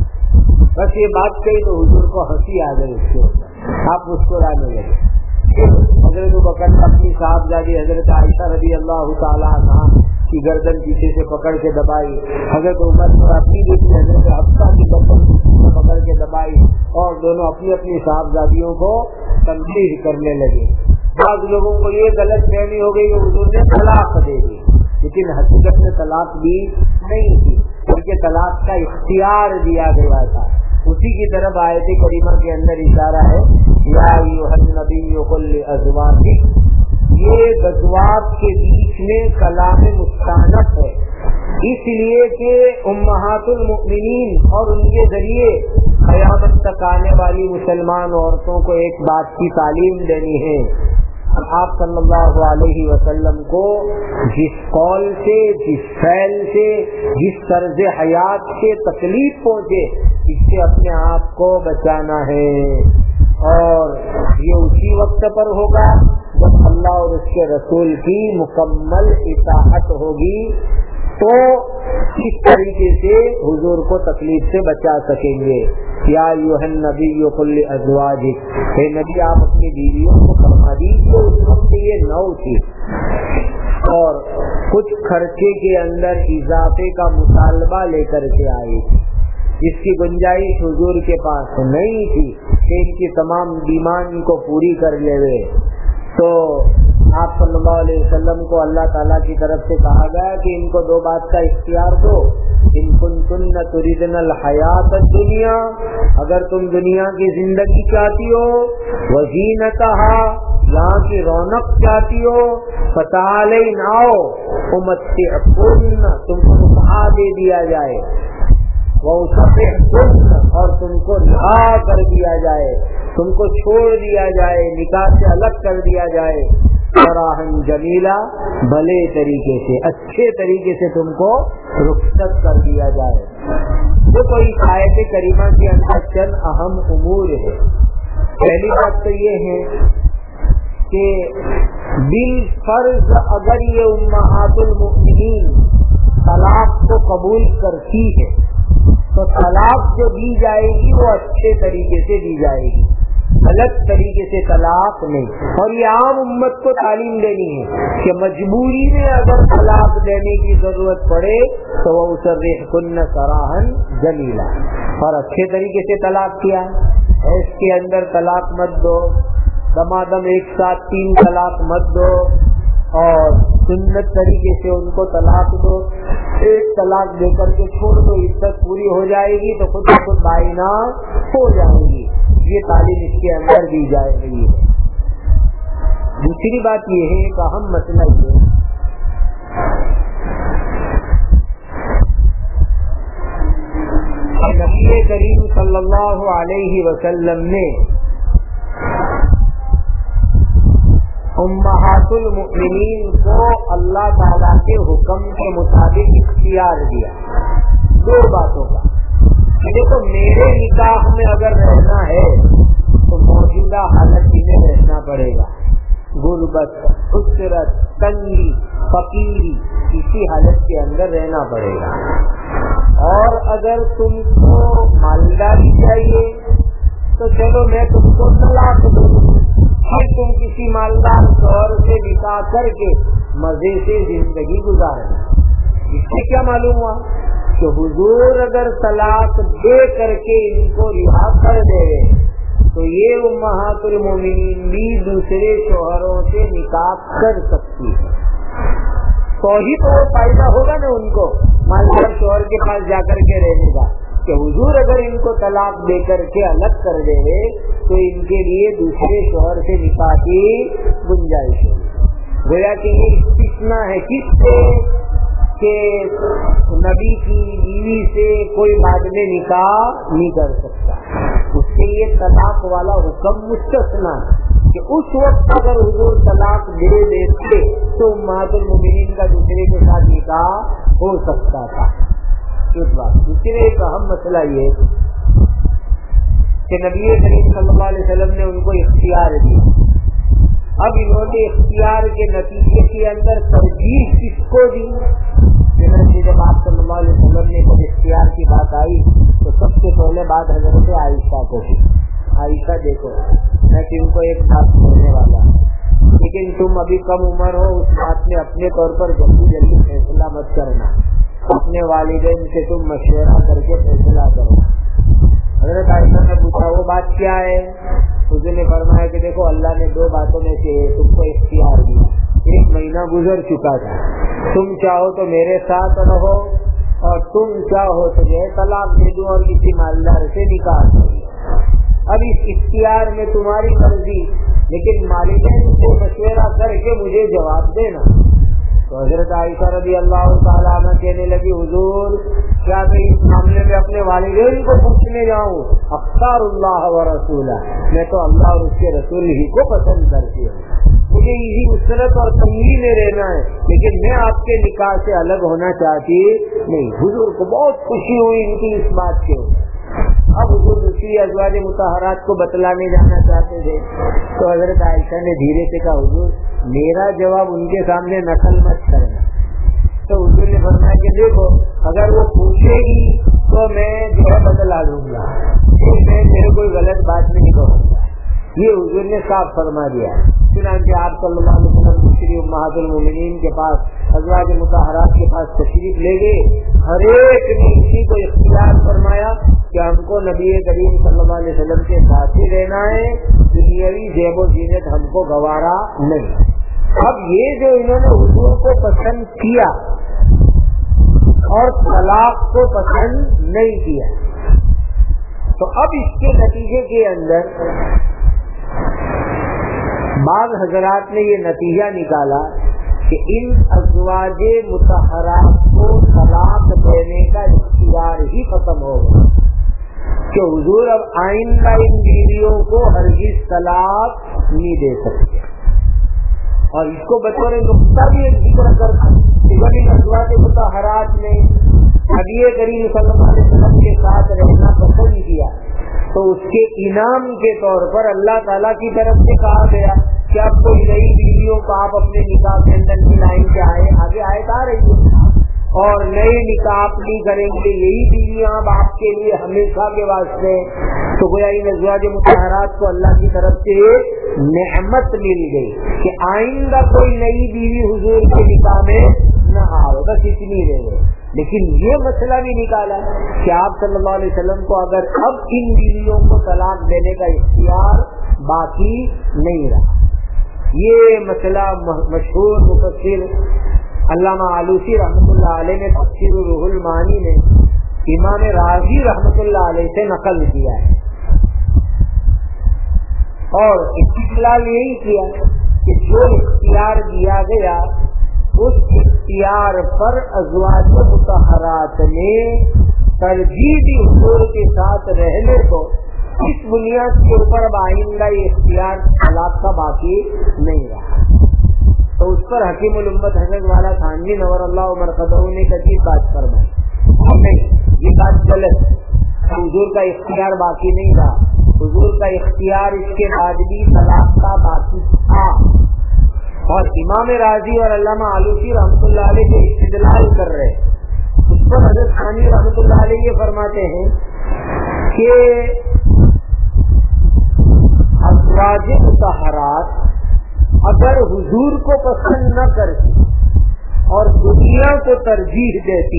बस ये बात कही तो हुजूर को हंसी आ गई, उसके ऊपर आप मुस्कुराने लगे। हजरत अबू बकर अपनी साहबजादी हजरत आयशा रज़ी अल्लाह ताला अन्हा की गर्दन पीछे से पकड़ के दबाई। हजरत उमर ने अपनी बेटी हजरत हफ्सा की गर्दन पकड़ के दबाई, और दोनों अपनी अपनी साहबजादियों को तंबीह करने लगे। बाद लोगों को ये गलत फहमी हो गई कि हुजूर ने तलाक दे दी, लेकिन हकीकत में तलाक दी नहीं थी, बल्कि तलाक का इख्तियार दिया गया था। उसी की तरफ आयत करीमा के अंदर इशारा है, या अय्युहन नबिय्यु कुल लिअज़वाजिक। ये गज़वात के बीच में कलाम मुस्तानफ है, इसलिए कि उम्महातुल मुमिनीन और उनके जरिए قیامت تک آنے والی مسلمان عورتوں کو ایک بات کی تعلیم دینی ہے. آپ صلی اللہ علیہ وسلم کو جس قول سے، جس فعل سے، جس طرز حیات سے تکلیف پہنچے، اس سے اپنے آپ کو بچانا ہے. اور یہ اسی وقت پر ہوگا جب اللہ اور اس کے رسول کی مکمل اطاعت ہوگی، تو اس طریقے سے حضور کو تکلیف سے بچا سکیں گے. یا ایھا النبی قل لازواجک، اے نبی آپ اپنی بیویوں کو فرما دیجیے. اس وقت یہ نو تھی اور کچھ خرچے کے اندر اضافے کا مطالبہ لے کر کے آئی تھی، جس کی گنجائش حضور کے پاس نہیں تھی کہ ان کی تمام ڈیمانڈ کو پوری کر لے. تو آپ صلی اللہ علیہ وسلم کو اللہ تعالیٰ کی طرف سے کہا گیا کہ ان کو دو بات کا اختیار دو. ان کنتن تریدن الحیات الدنیا، اگر تم دنیا کی زندگی چاہتی ہو، وزینتہا، یہاں کی رونق چاہتی ہو، فتعالین آؤ امتعکن، تم کو متاع دے دیا جائے، وَأُسَرِّحْكُنَّ، اور تم کو رہا کر دیا جائے، تم کو چھوڑ دیا جائے، نکاح سے الگ کر دیا جائے، سراحً جمیلا، بھلے طریقے سے، اچھے طریقے سے تم کو رخصت کر دیا جائے. تو کوئی آیت کریمہ کے اندر چند اہم امور ہے. پہلی بات تو یہ ہے کہ بالفرض اگر یہ امہات المؤمنین طلاق کو قبول کرتی ہے تو طلاق جو دی جائے گی وہ اچھے طریقے سے دی جائے گی، غلط طریقے سے طلاق نہیں. اور یہ عام امت کو تعلیم دینی ہے کہ مجبوری میں اگر طلاق دینے کی ضرورت پڑے تو وہ اسرحکن سراحا جمیلا، اور اچھے طریقے سے طلاق کیا ہے. اس کے اندر طلاق مت دو، دمادم ایک ساتھ 3 طلاق مت دو، اور سنت طریقے سے ان کو طلاق دو. ایک طلاق دے کر کے چھوڑ دو، عدت پوری ہو جائے گی تو خود بخود بائنا ہو جائے گی. یہ تعلیم اس کے اندر دی جائے گی. دوسری بات یہ ہے، ایک اہم مسئلہ یہ نبی کریم صلی اللہ علیہ وسلم نے امہات المؤمنین کو اللہ تعالیٰ کے حکم کے مطابق اختیار دیا 2 باتوں کا. دیکھو، میرے نکاح میں اگر رہنا ہے تو موجودہ حالت میں رہنا پڑے گا، غربت، اسرت، تنگی، فقیری، اسی حالت کے اندر رہنا پڑے گا. اور اگر تم کو مالداری چاہیے تو چلو میں تم کو طلاق دوں، پھر تم کسی مالدار شوہر سے نکاح کر کے مزے سے زندگی گزارنا. اس سے کیا معلوم ہوا کہ حضور اگر طلاق دے کر کے ان کو رہا کر دے تو یہ امہات المومنین بھی دوسرے شوہروں سے نکاح کر سکتی ہے. تو ہی تو وہ فائدہ ہوگا نا ان کو مالدار شوہر کے پاس جا کر کے رہنے کا، کہ حضور اگر ان کو طلاق دے کر کے الگ کر دے تو ان کے لیے دوسرے شوہر سے نکاح کی گنجائش ہے. گویا کہ یہ استثناء ہے کس سے کہ نبی کی بیوی سے کوئی بعد میں نکاح نہیں کر سکتا. اس کے لیے طلاق والا حکم مستثنیٰ ہے کہ اس وقت اگر حضور طلاق دے دیتے تو امہات المؤمنین کا دوسرے کے ساتھ نکاح ہو سکتا تھا. ایک بات. دوسرے ایک اہم مسئلہ یہ کہ نبی کریم صلی اللہ علیہ وسلم نے ان کو اختیار دیا. اب انہوں نے اختیار کے نتیجے کے اندر ترجیح کس کو دی؟ جب آپ صلی اللہ علیہ وسلم نے جب اختیار کی بات آئی تو سب سے پہلے بات حضرت عائشہ کو کی. عائشہ دیکھو، میں تم کو ایک بات بولنے والا ہوں، لیکن تم ابھی کم عمر ہو، اس بات میں اپنے طور پر جلدی جلدی فیصلہ مت کرنا، اپنے والدین سے تم مشورہ کر کے فیصلہ کرو. حضرت عائشہ نے پوچھا وہ بات کیا ہے؟ حضور نے فرمایا کہ دیکھو اللہ نے 2 باتوں میں سے تم کو اختیار دیا. 1 مہینہ گزر چکا تھا، تم چاہو تو میرے ساتھ رہو اور تم چاہو تو جو ہے طلاق دے دو اور کسی مالدار سے نکاح کرو. اب اس اختیار میں تمہاری مرضی، لیکن والدین سے مشورہ کر کے مجھے جواب دینا. تو حضرت عائشہ رضی اللہ تعالیٰ عنہ کہنے لگی حضور کیا میں اس معاملے میں اپنے والدین کو پوچھنے جاؤں؟ اختار اللہ و رسولہ، میں تو اللہ اور اس کے رسول ہی کو پسند کرتی ہوں، مجھے اسی اسرت اور تنگی میں رہنا ہے، لیکن میں آپ کے نکاح سے الگ ہونا چاہتی نہیں۔ حضور کو بہت خوشی ہوئی ان کی اس بات کے۔ اب حضور دوسری ازواج مطہرات کو بتلانے جانا چاہتے تھے تو حضرت عائشہ نے دھیرے سے کہا حضور میرا جواب ان کے سامنے نقل مت کرنا۔ تو حضور نے فرمایا کہ دیکھو اگر وہ پوچھے گی تو میں جو ہے بتلا دوں گا، میں میرے کوئی غلط بات نہیں کہوں گا، یہ حضور نے صاف فرما دیا۔ چنانچہ آپ صلی اللہ علیہ وسلم دوسری امہات المومنین کے پاس ازواج مطہرات کے پاس تشریف لے گئے، ہر ایک نے اسی کو اختیار فرمایا کہ ہم کو نبی کریم صلی اللہ علیہ وسلم کے ساتھ ہی رہنا ہے، دنیاوی زیب و زینت ہم کو گوارا نہیں۔ اب یہ جو انہوں نے حضور کو پسند کیا اور طلاق کو پسند نہیں کیا، تو اب اس کے نتیجے کے اندر بعض حضرات نے یہ نتیجہ نکالا کہ ان ازواج مطہرات کو طلاق دینے کا اختیار ہی ختم ہو گیا کہ حضور اب آئندہ ان بیویوں کو ہرگز طلاق نہیں دے سکتے۔ اور اس کو بطور نقطہ بھی ایک ذکر کرتا کہ جب ان ازواج مطہرات نے نبی کریم صلی اللہ علیہ وسلم کے ساتھ رہنا پسند کیا تو اس کے انعام کے طور پر اللہ تعالیٰ کی طرف سے کہا گیا کہ اب کوئی نئی بیویوں کو آپ اپنے نکاح کے اندر ملائیں گے، آگے آیت آ رہی ہے، اور نئے نکاح آپ نہیں کریں گے، یہی بیویاں اب آپ کے لیے ہمیشہ کے واسطے۔ تو گویا ان ازواج مطہرات کو اللہ کی طرف سے نعمت مل گئی کہ آئندہ کوئی نئی بیوی حضور کے نکاح میں نہ آئے، بس اتنی رہے۔ لیکن یہ مسئلہ بھی نکالا کہ آپ صلی اللہ علیہ وسلم کو اگر اب ان بیویوں کو طلاق دینے کا اختیار باقی نہیں رہا۔ یہ مسئلہ مشہور مفسر علامہ آلوسی رحمۃ اللہ علیہ نے تفسیر روح المعانی میں امام راضی رحمۃ اللہ علیہ سے نقل کیا ہے، اور استدلال یہی کیا کہ جو اختیار دیا گیا اس اختیار پر ازواج مطہرات نے ترجیح دی حضور کے ساتھ رہنے کو، اس بنیاد کے اوپر اب آئندہ یہ اختیار طلاق کا باقی نہیں رہا۔ تو اس پر حکیم الامت حضرت والا خانوی نور اللہ مرقدہ نے ایک عجیب بات فرمائی، نہیں یہ بات غلط، حضور کا اختیار باقی نہیں رہا، حضور کا اختیار اس کے بعد بھی طلاق کا باقی تھا۔ اور امام راضی اور علامہ آلوسی رحمۃ اللہ علیہ جو استدلال کر رہے اس پر حضرت خانوی رحمۃ اللہ علیہ یہ فرماتے ہیں کہ ازواج مطہرات اگر حضور کو پسند نہ کرتی اور دنیا کو ترجیح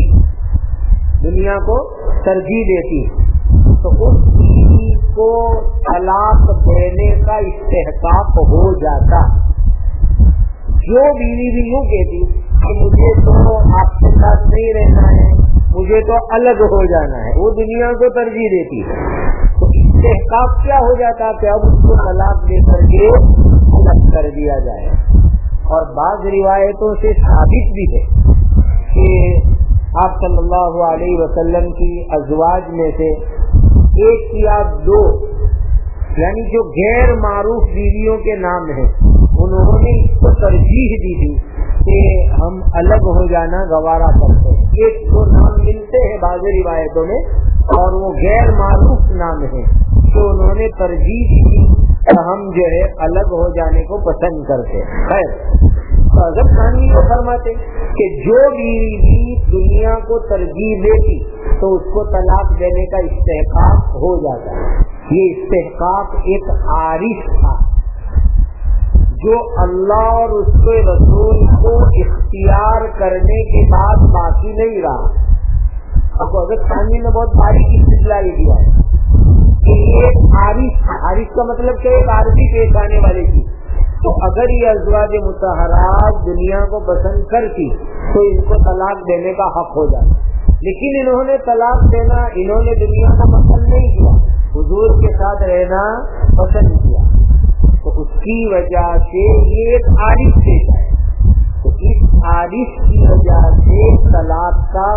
دیتی تو اس بیوی کو طلاق دینے کا استحقاق ہو جاتا۔ جو بیوی بھی یوں کہتی کہ مجھے تو آپ کے ساتھ نہیں رہنا ہے، مجھے تو الگ ہو جانا ہے، وہ دنیا کو ترجیح دیتی ہے، تو استحقاق کیا ہو جاتا کہ اب اس کو طلاق دے کر کے الگ کر دیا جائے۔ اور بعض روایتوں سے ثابت بھی ہے کہ آپ صلی اللہ علیہ وسلم کی ازواج میں سے ایک یا دو، یعنی جو غیر معروف بیویوں کے نام ہیں، انہوں نے اس کو ترجیح دی تھی کہ ہم الگ ہو جانا گوارا کرتے ہیں۔ ایک دو نام ملتے ہیں بعض روایتوں میں اور وہ غیر معروف نام ہیں تو انہوں نے ترجیح دی تھی کہ ہم جو ہے الگ ہو جانے کو پسند کرتے ہیں۔ خیر حضرت خانوی کو فرماتے کہ جو بیوی بھی دنیا کو ترجیح دیتی تو اس کو طلاق دینے کا استحقاق ہو جاتا ہے۔ یہ استحقاق ایک عارف تھا جو اللہ اور اس کے رسول کو اختیار کرنے کے بعد باقی نہیں رہا۔ اب حضرت خانوی نے بہت باریک استدلال کیا ہے کہ یہ عارف کا مطلب کہ ایک عارضی پیش آنے والی چیز، تو اگر یہ ازواج مطہرات دنیا کو پسند کرتی تو ان کو طلاق دینے کا حق ہو جاتا، لیکن انہوں نے طلاق دینا، انہوں نے دنیا کو پسند نہیں کیا، حضور کے ساتھ رہنا پسند کیا، تو اس کی وجہ سے یہ ایک عارف پیش ہے، تو اس عارف کی وجہ سے طلاق کا بالکل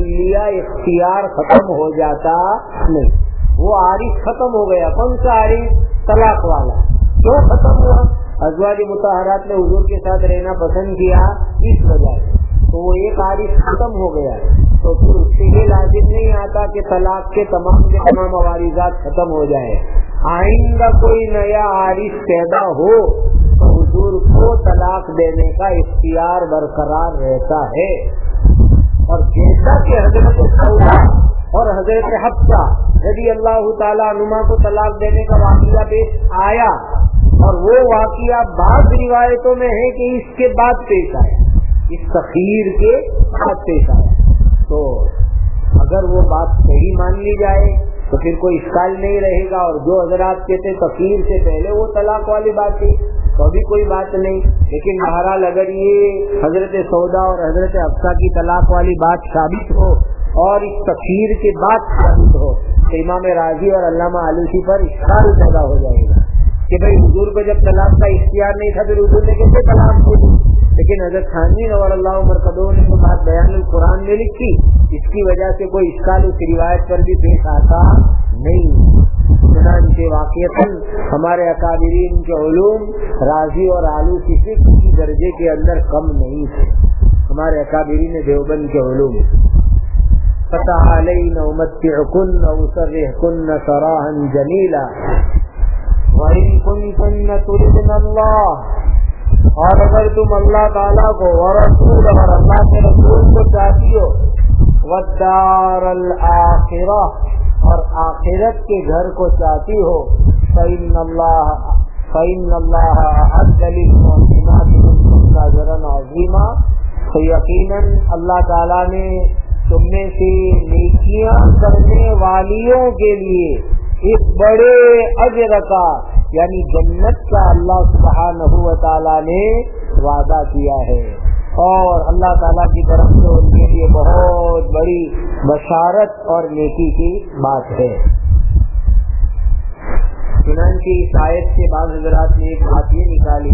بالکلیہ اختیار ختم ہو جاتا نہیں. وہ عارف ختم ہو گیا. کون سا عارف؟ طلاق والا. کیوں ختم ہوا؟ ازواج مطہرات نے حضور کے ساتھ رہنا پسند کیا اس وجہ سے، تو وہ ایک عارف ختم ہو گیا ہے. تو پھر اس سے یہ لازم نہیں آتا کہ طلاق کے تمام مواریزات ختم ہو جائے. آئندہ کوئی نیا عارف پیدا ہو تو حضور کو طلاق دینے کا اختیار برقرار رہتا ہے. اور جیسا کہ حضرت سودا اور حضرت حفصہ رضی اللہ تعالیٰ عنہما کو طلاق دینے کا واقعہ پیش آیا، اور وہ واقعہ بعض روایتوں میں ہے کہ اس کے بعد پیش آیا، اس تخیر کے بعد پیش آیا. تو اگر وہ بات صحیح مان لی جائے تو پھر کوئی اشکال نہیں رہے گا. اور جو حضرات کہتے تخیر سے پہلے وہ طلاق والی بات تھی تو بھی کوئی بات نہیں. لیکن بہرحال اگر یہ حضرت سودا اور حضرت حفصہ کی طلاق والی بات ثابت ہو اور اس تخیر کے بعد ثابت ہو تو امام راضی اور علامہ آلوسی پر اشکال پیدا ہو جائے گا کہ بھئی حضور کو جب طلاق کا اختیار نہیں تھا پھر حضور نے کیسے طلاق دے دی. لیکن حضرت تھانوی نور اللہ مرقدہ نے جو بات بیان القرآن میں لکھی، اس کی وجہ سے کوئی اشکال اس روایت پر بھی پیش آتا نہیں. چنانچہ واقعتاً ہمارے اکابرین کے علوم راضی اور آلوسی سے کسی درجے کے اندر کم نہیں تھے. ہمارے اکابرین دیوبند کے علوم فتعالین امتعکن واسرحکن سراحا جمیلا وَإِن كُنتُنَّ تُرِدْنَ اللَّهَ، اور اگر تم اللہ تعالیٰ کو ورسول اور اللہ کے رسول کو چاہتی ہو، وَالدَّارَ الْآخِرَةَ اور آخرت کے گھر کو چاہتی ہو، فَإِنَّ اللَّهَ أَعَدَّ لِلْمُحْسِنَاتِ مِنكُنَّ أَجْرًا عَظِيمًا، تو یقیناً اللہ تعالیٰ نے تم میں سے نیکیاں کرنے والیوں کے لیے ایک بڑے اجر کا یعنی جنت کا اللہ سبحانہ و تعالیٰ نے وعدہ کیا ہے، اور اللہ تعالیٰ کی طرف سے ان کے لیے بہت بڑی بشارت اور نیکی کی بات ہے. چنانچہ اس آیت سے بعض حضرات نے ایک بات یہ نکالی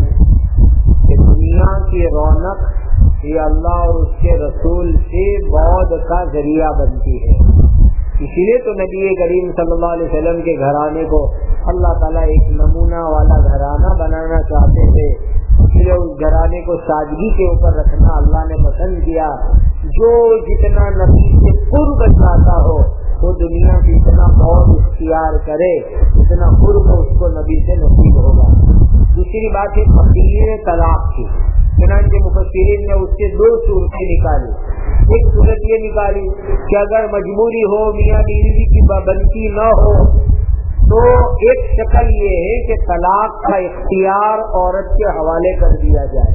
کہ دنیا کی رونق یہ اللہ اور اس کے رسول سے بعد کا ذریعہ بنتی ہے. اسی لیے تو نبی کریم صلی اللہ علیہ وسلم کے گھرانے کو اللہ تعالیٰ ایک نمونہ والا گھرانہ بنانا چاہتے تھے. اس لیے اس گھرانے کو سادگی کے اوپر رکھنا اللہ نے پسند کیا. جو جتنا نبی سے قرب چاہتا ہو وہ دنیا سے اتنا بہت اختیار کرے، اتنا قرب اس کو نبی سے نصیب ہوگا. دوسری بات ہے تفصیل طلاق کی. چنانچہ مفسرین نے اس سے دو صورتیں نکالی. ایک صورت یہ نکالی کہ اگر مجبوری ہو، میاں بیوی کی بنتی نہ ہو، تو ایک شکل یہ ہے کہ طلاق کا اختیار عورت کے حوالے کر دیا جائے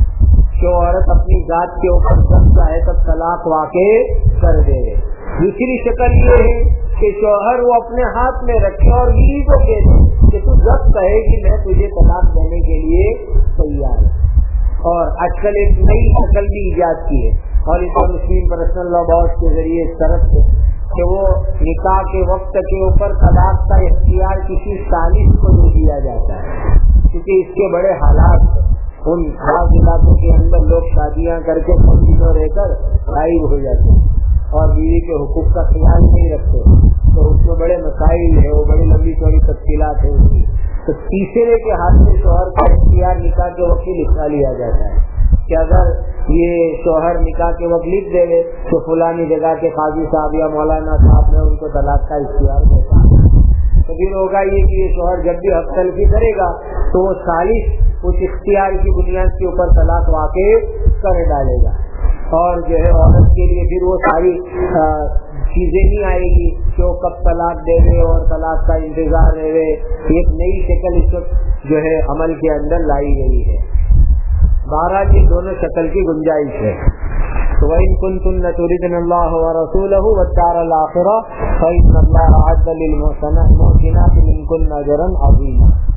کہ عورت اپنی ذات کے اوپر جب چاہے تب طلاق واقع کر دے. دوسری شکل یہ ہے کہ شوہر وہ اپنے ہاتھ میں رکھے اور بیوی کو کہہ دے کہ تو جب کہے کہ میں تجھے طلاق دینے کے لیے تیار ہوں. اور آج کل ایک نئی شکل بھی ایجاد کی ہے اور اس پر مسلم پرسنل لا باز کے ذریعے اس طرف سے کہ وہ نکاح کے وقت کے اوپر طلاق کا اختیار کسی ثالث کو دے دیا جاتا ہے، کیونکہ اس کے بڑے حالات ان خاص علاقوں کے اندر لوگ شادیاں کر کے کچھ دنوں رہ کر غائب ہو جاتے ہیں اور بیوی کے حقوق کا خیال نہیں رکھتے، تو اس میں بڑے مسائل ہیں، وہ بڑی لمبی چوڑی تفصیلات ہیں اس کی. تو تیسرے کے ہاتھ میں شوہر کا اختیار نکاح کے وقت ہی لکھا لیا جاتا ہے کہ اگر یہ شوہر نکاح کے وقت لکھ دے گے تو فلانی جگہ کے قاضی صاحب یا مولانا صاحب نے ان کو طلاق کا اختیار دیتا ہے. تو پھر ہوگا یہ کہ یہ شوہر جب بھی حق تلفی کرے گا تو وہ ثالث اس اختیار کی بنیاد کے اوپر طلاق واقع کر ڈالے گا، اور جو ہے عورت کے لیے پھر وہ ساری چیزیں نہیں آئے گی کہ وہ کب طلاق دے گے اور طلاق کا انتظار رہے. ایک نئی شکل اس وقت جو ہے عمل کے اندر لائی گئی ہے. 12 کی دونوں شکل کی گنجائش ہے. وَإِن كُنتُنَّ تُرِدْنَ اللَّهَ وَرَسُولَهُ وَالدَّارَ الْآخِرَةَ فَإِنَّ اللَّهَ أَعَدَّ لِلْمُحْسِنَاتِ مِنكُنَّ أَجْرًا عَظِيمًا.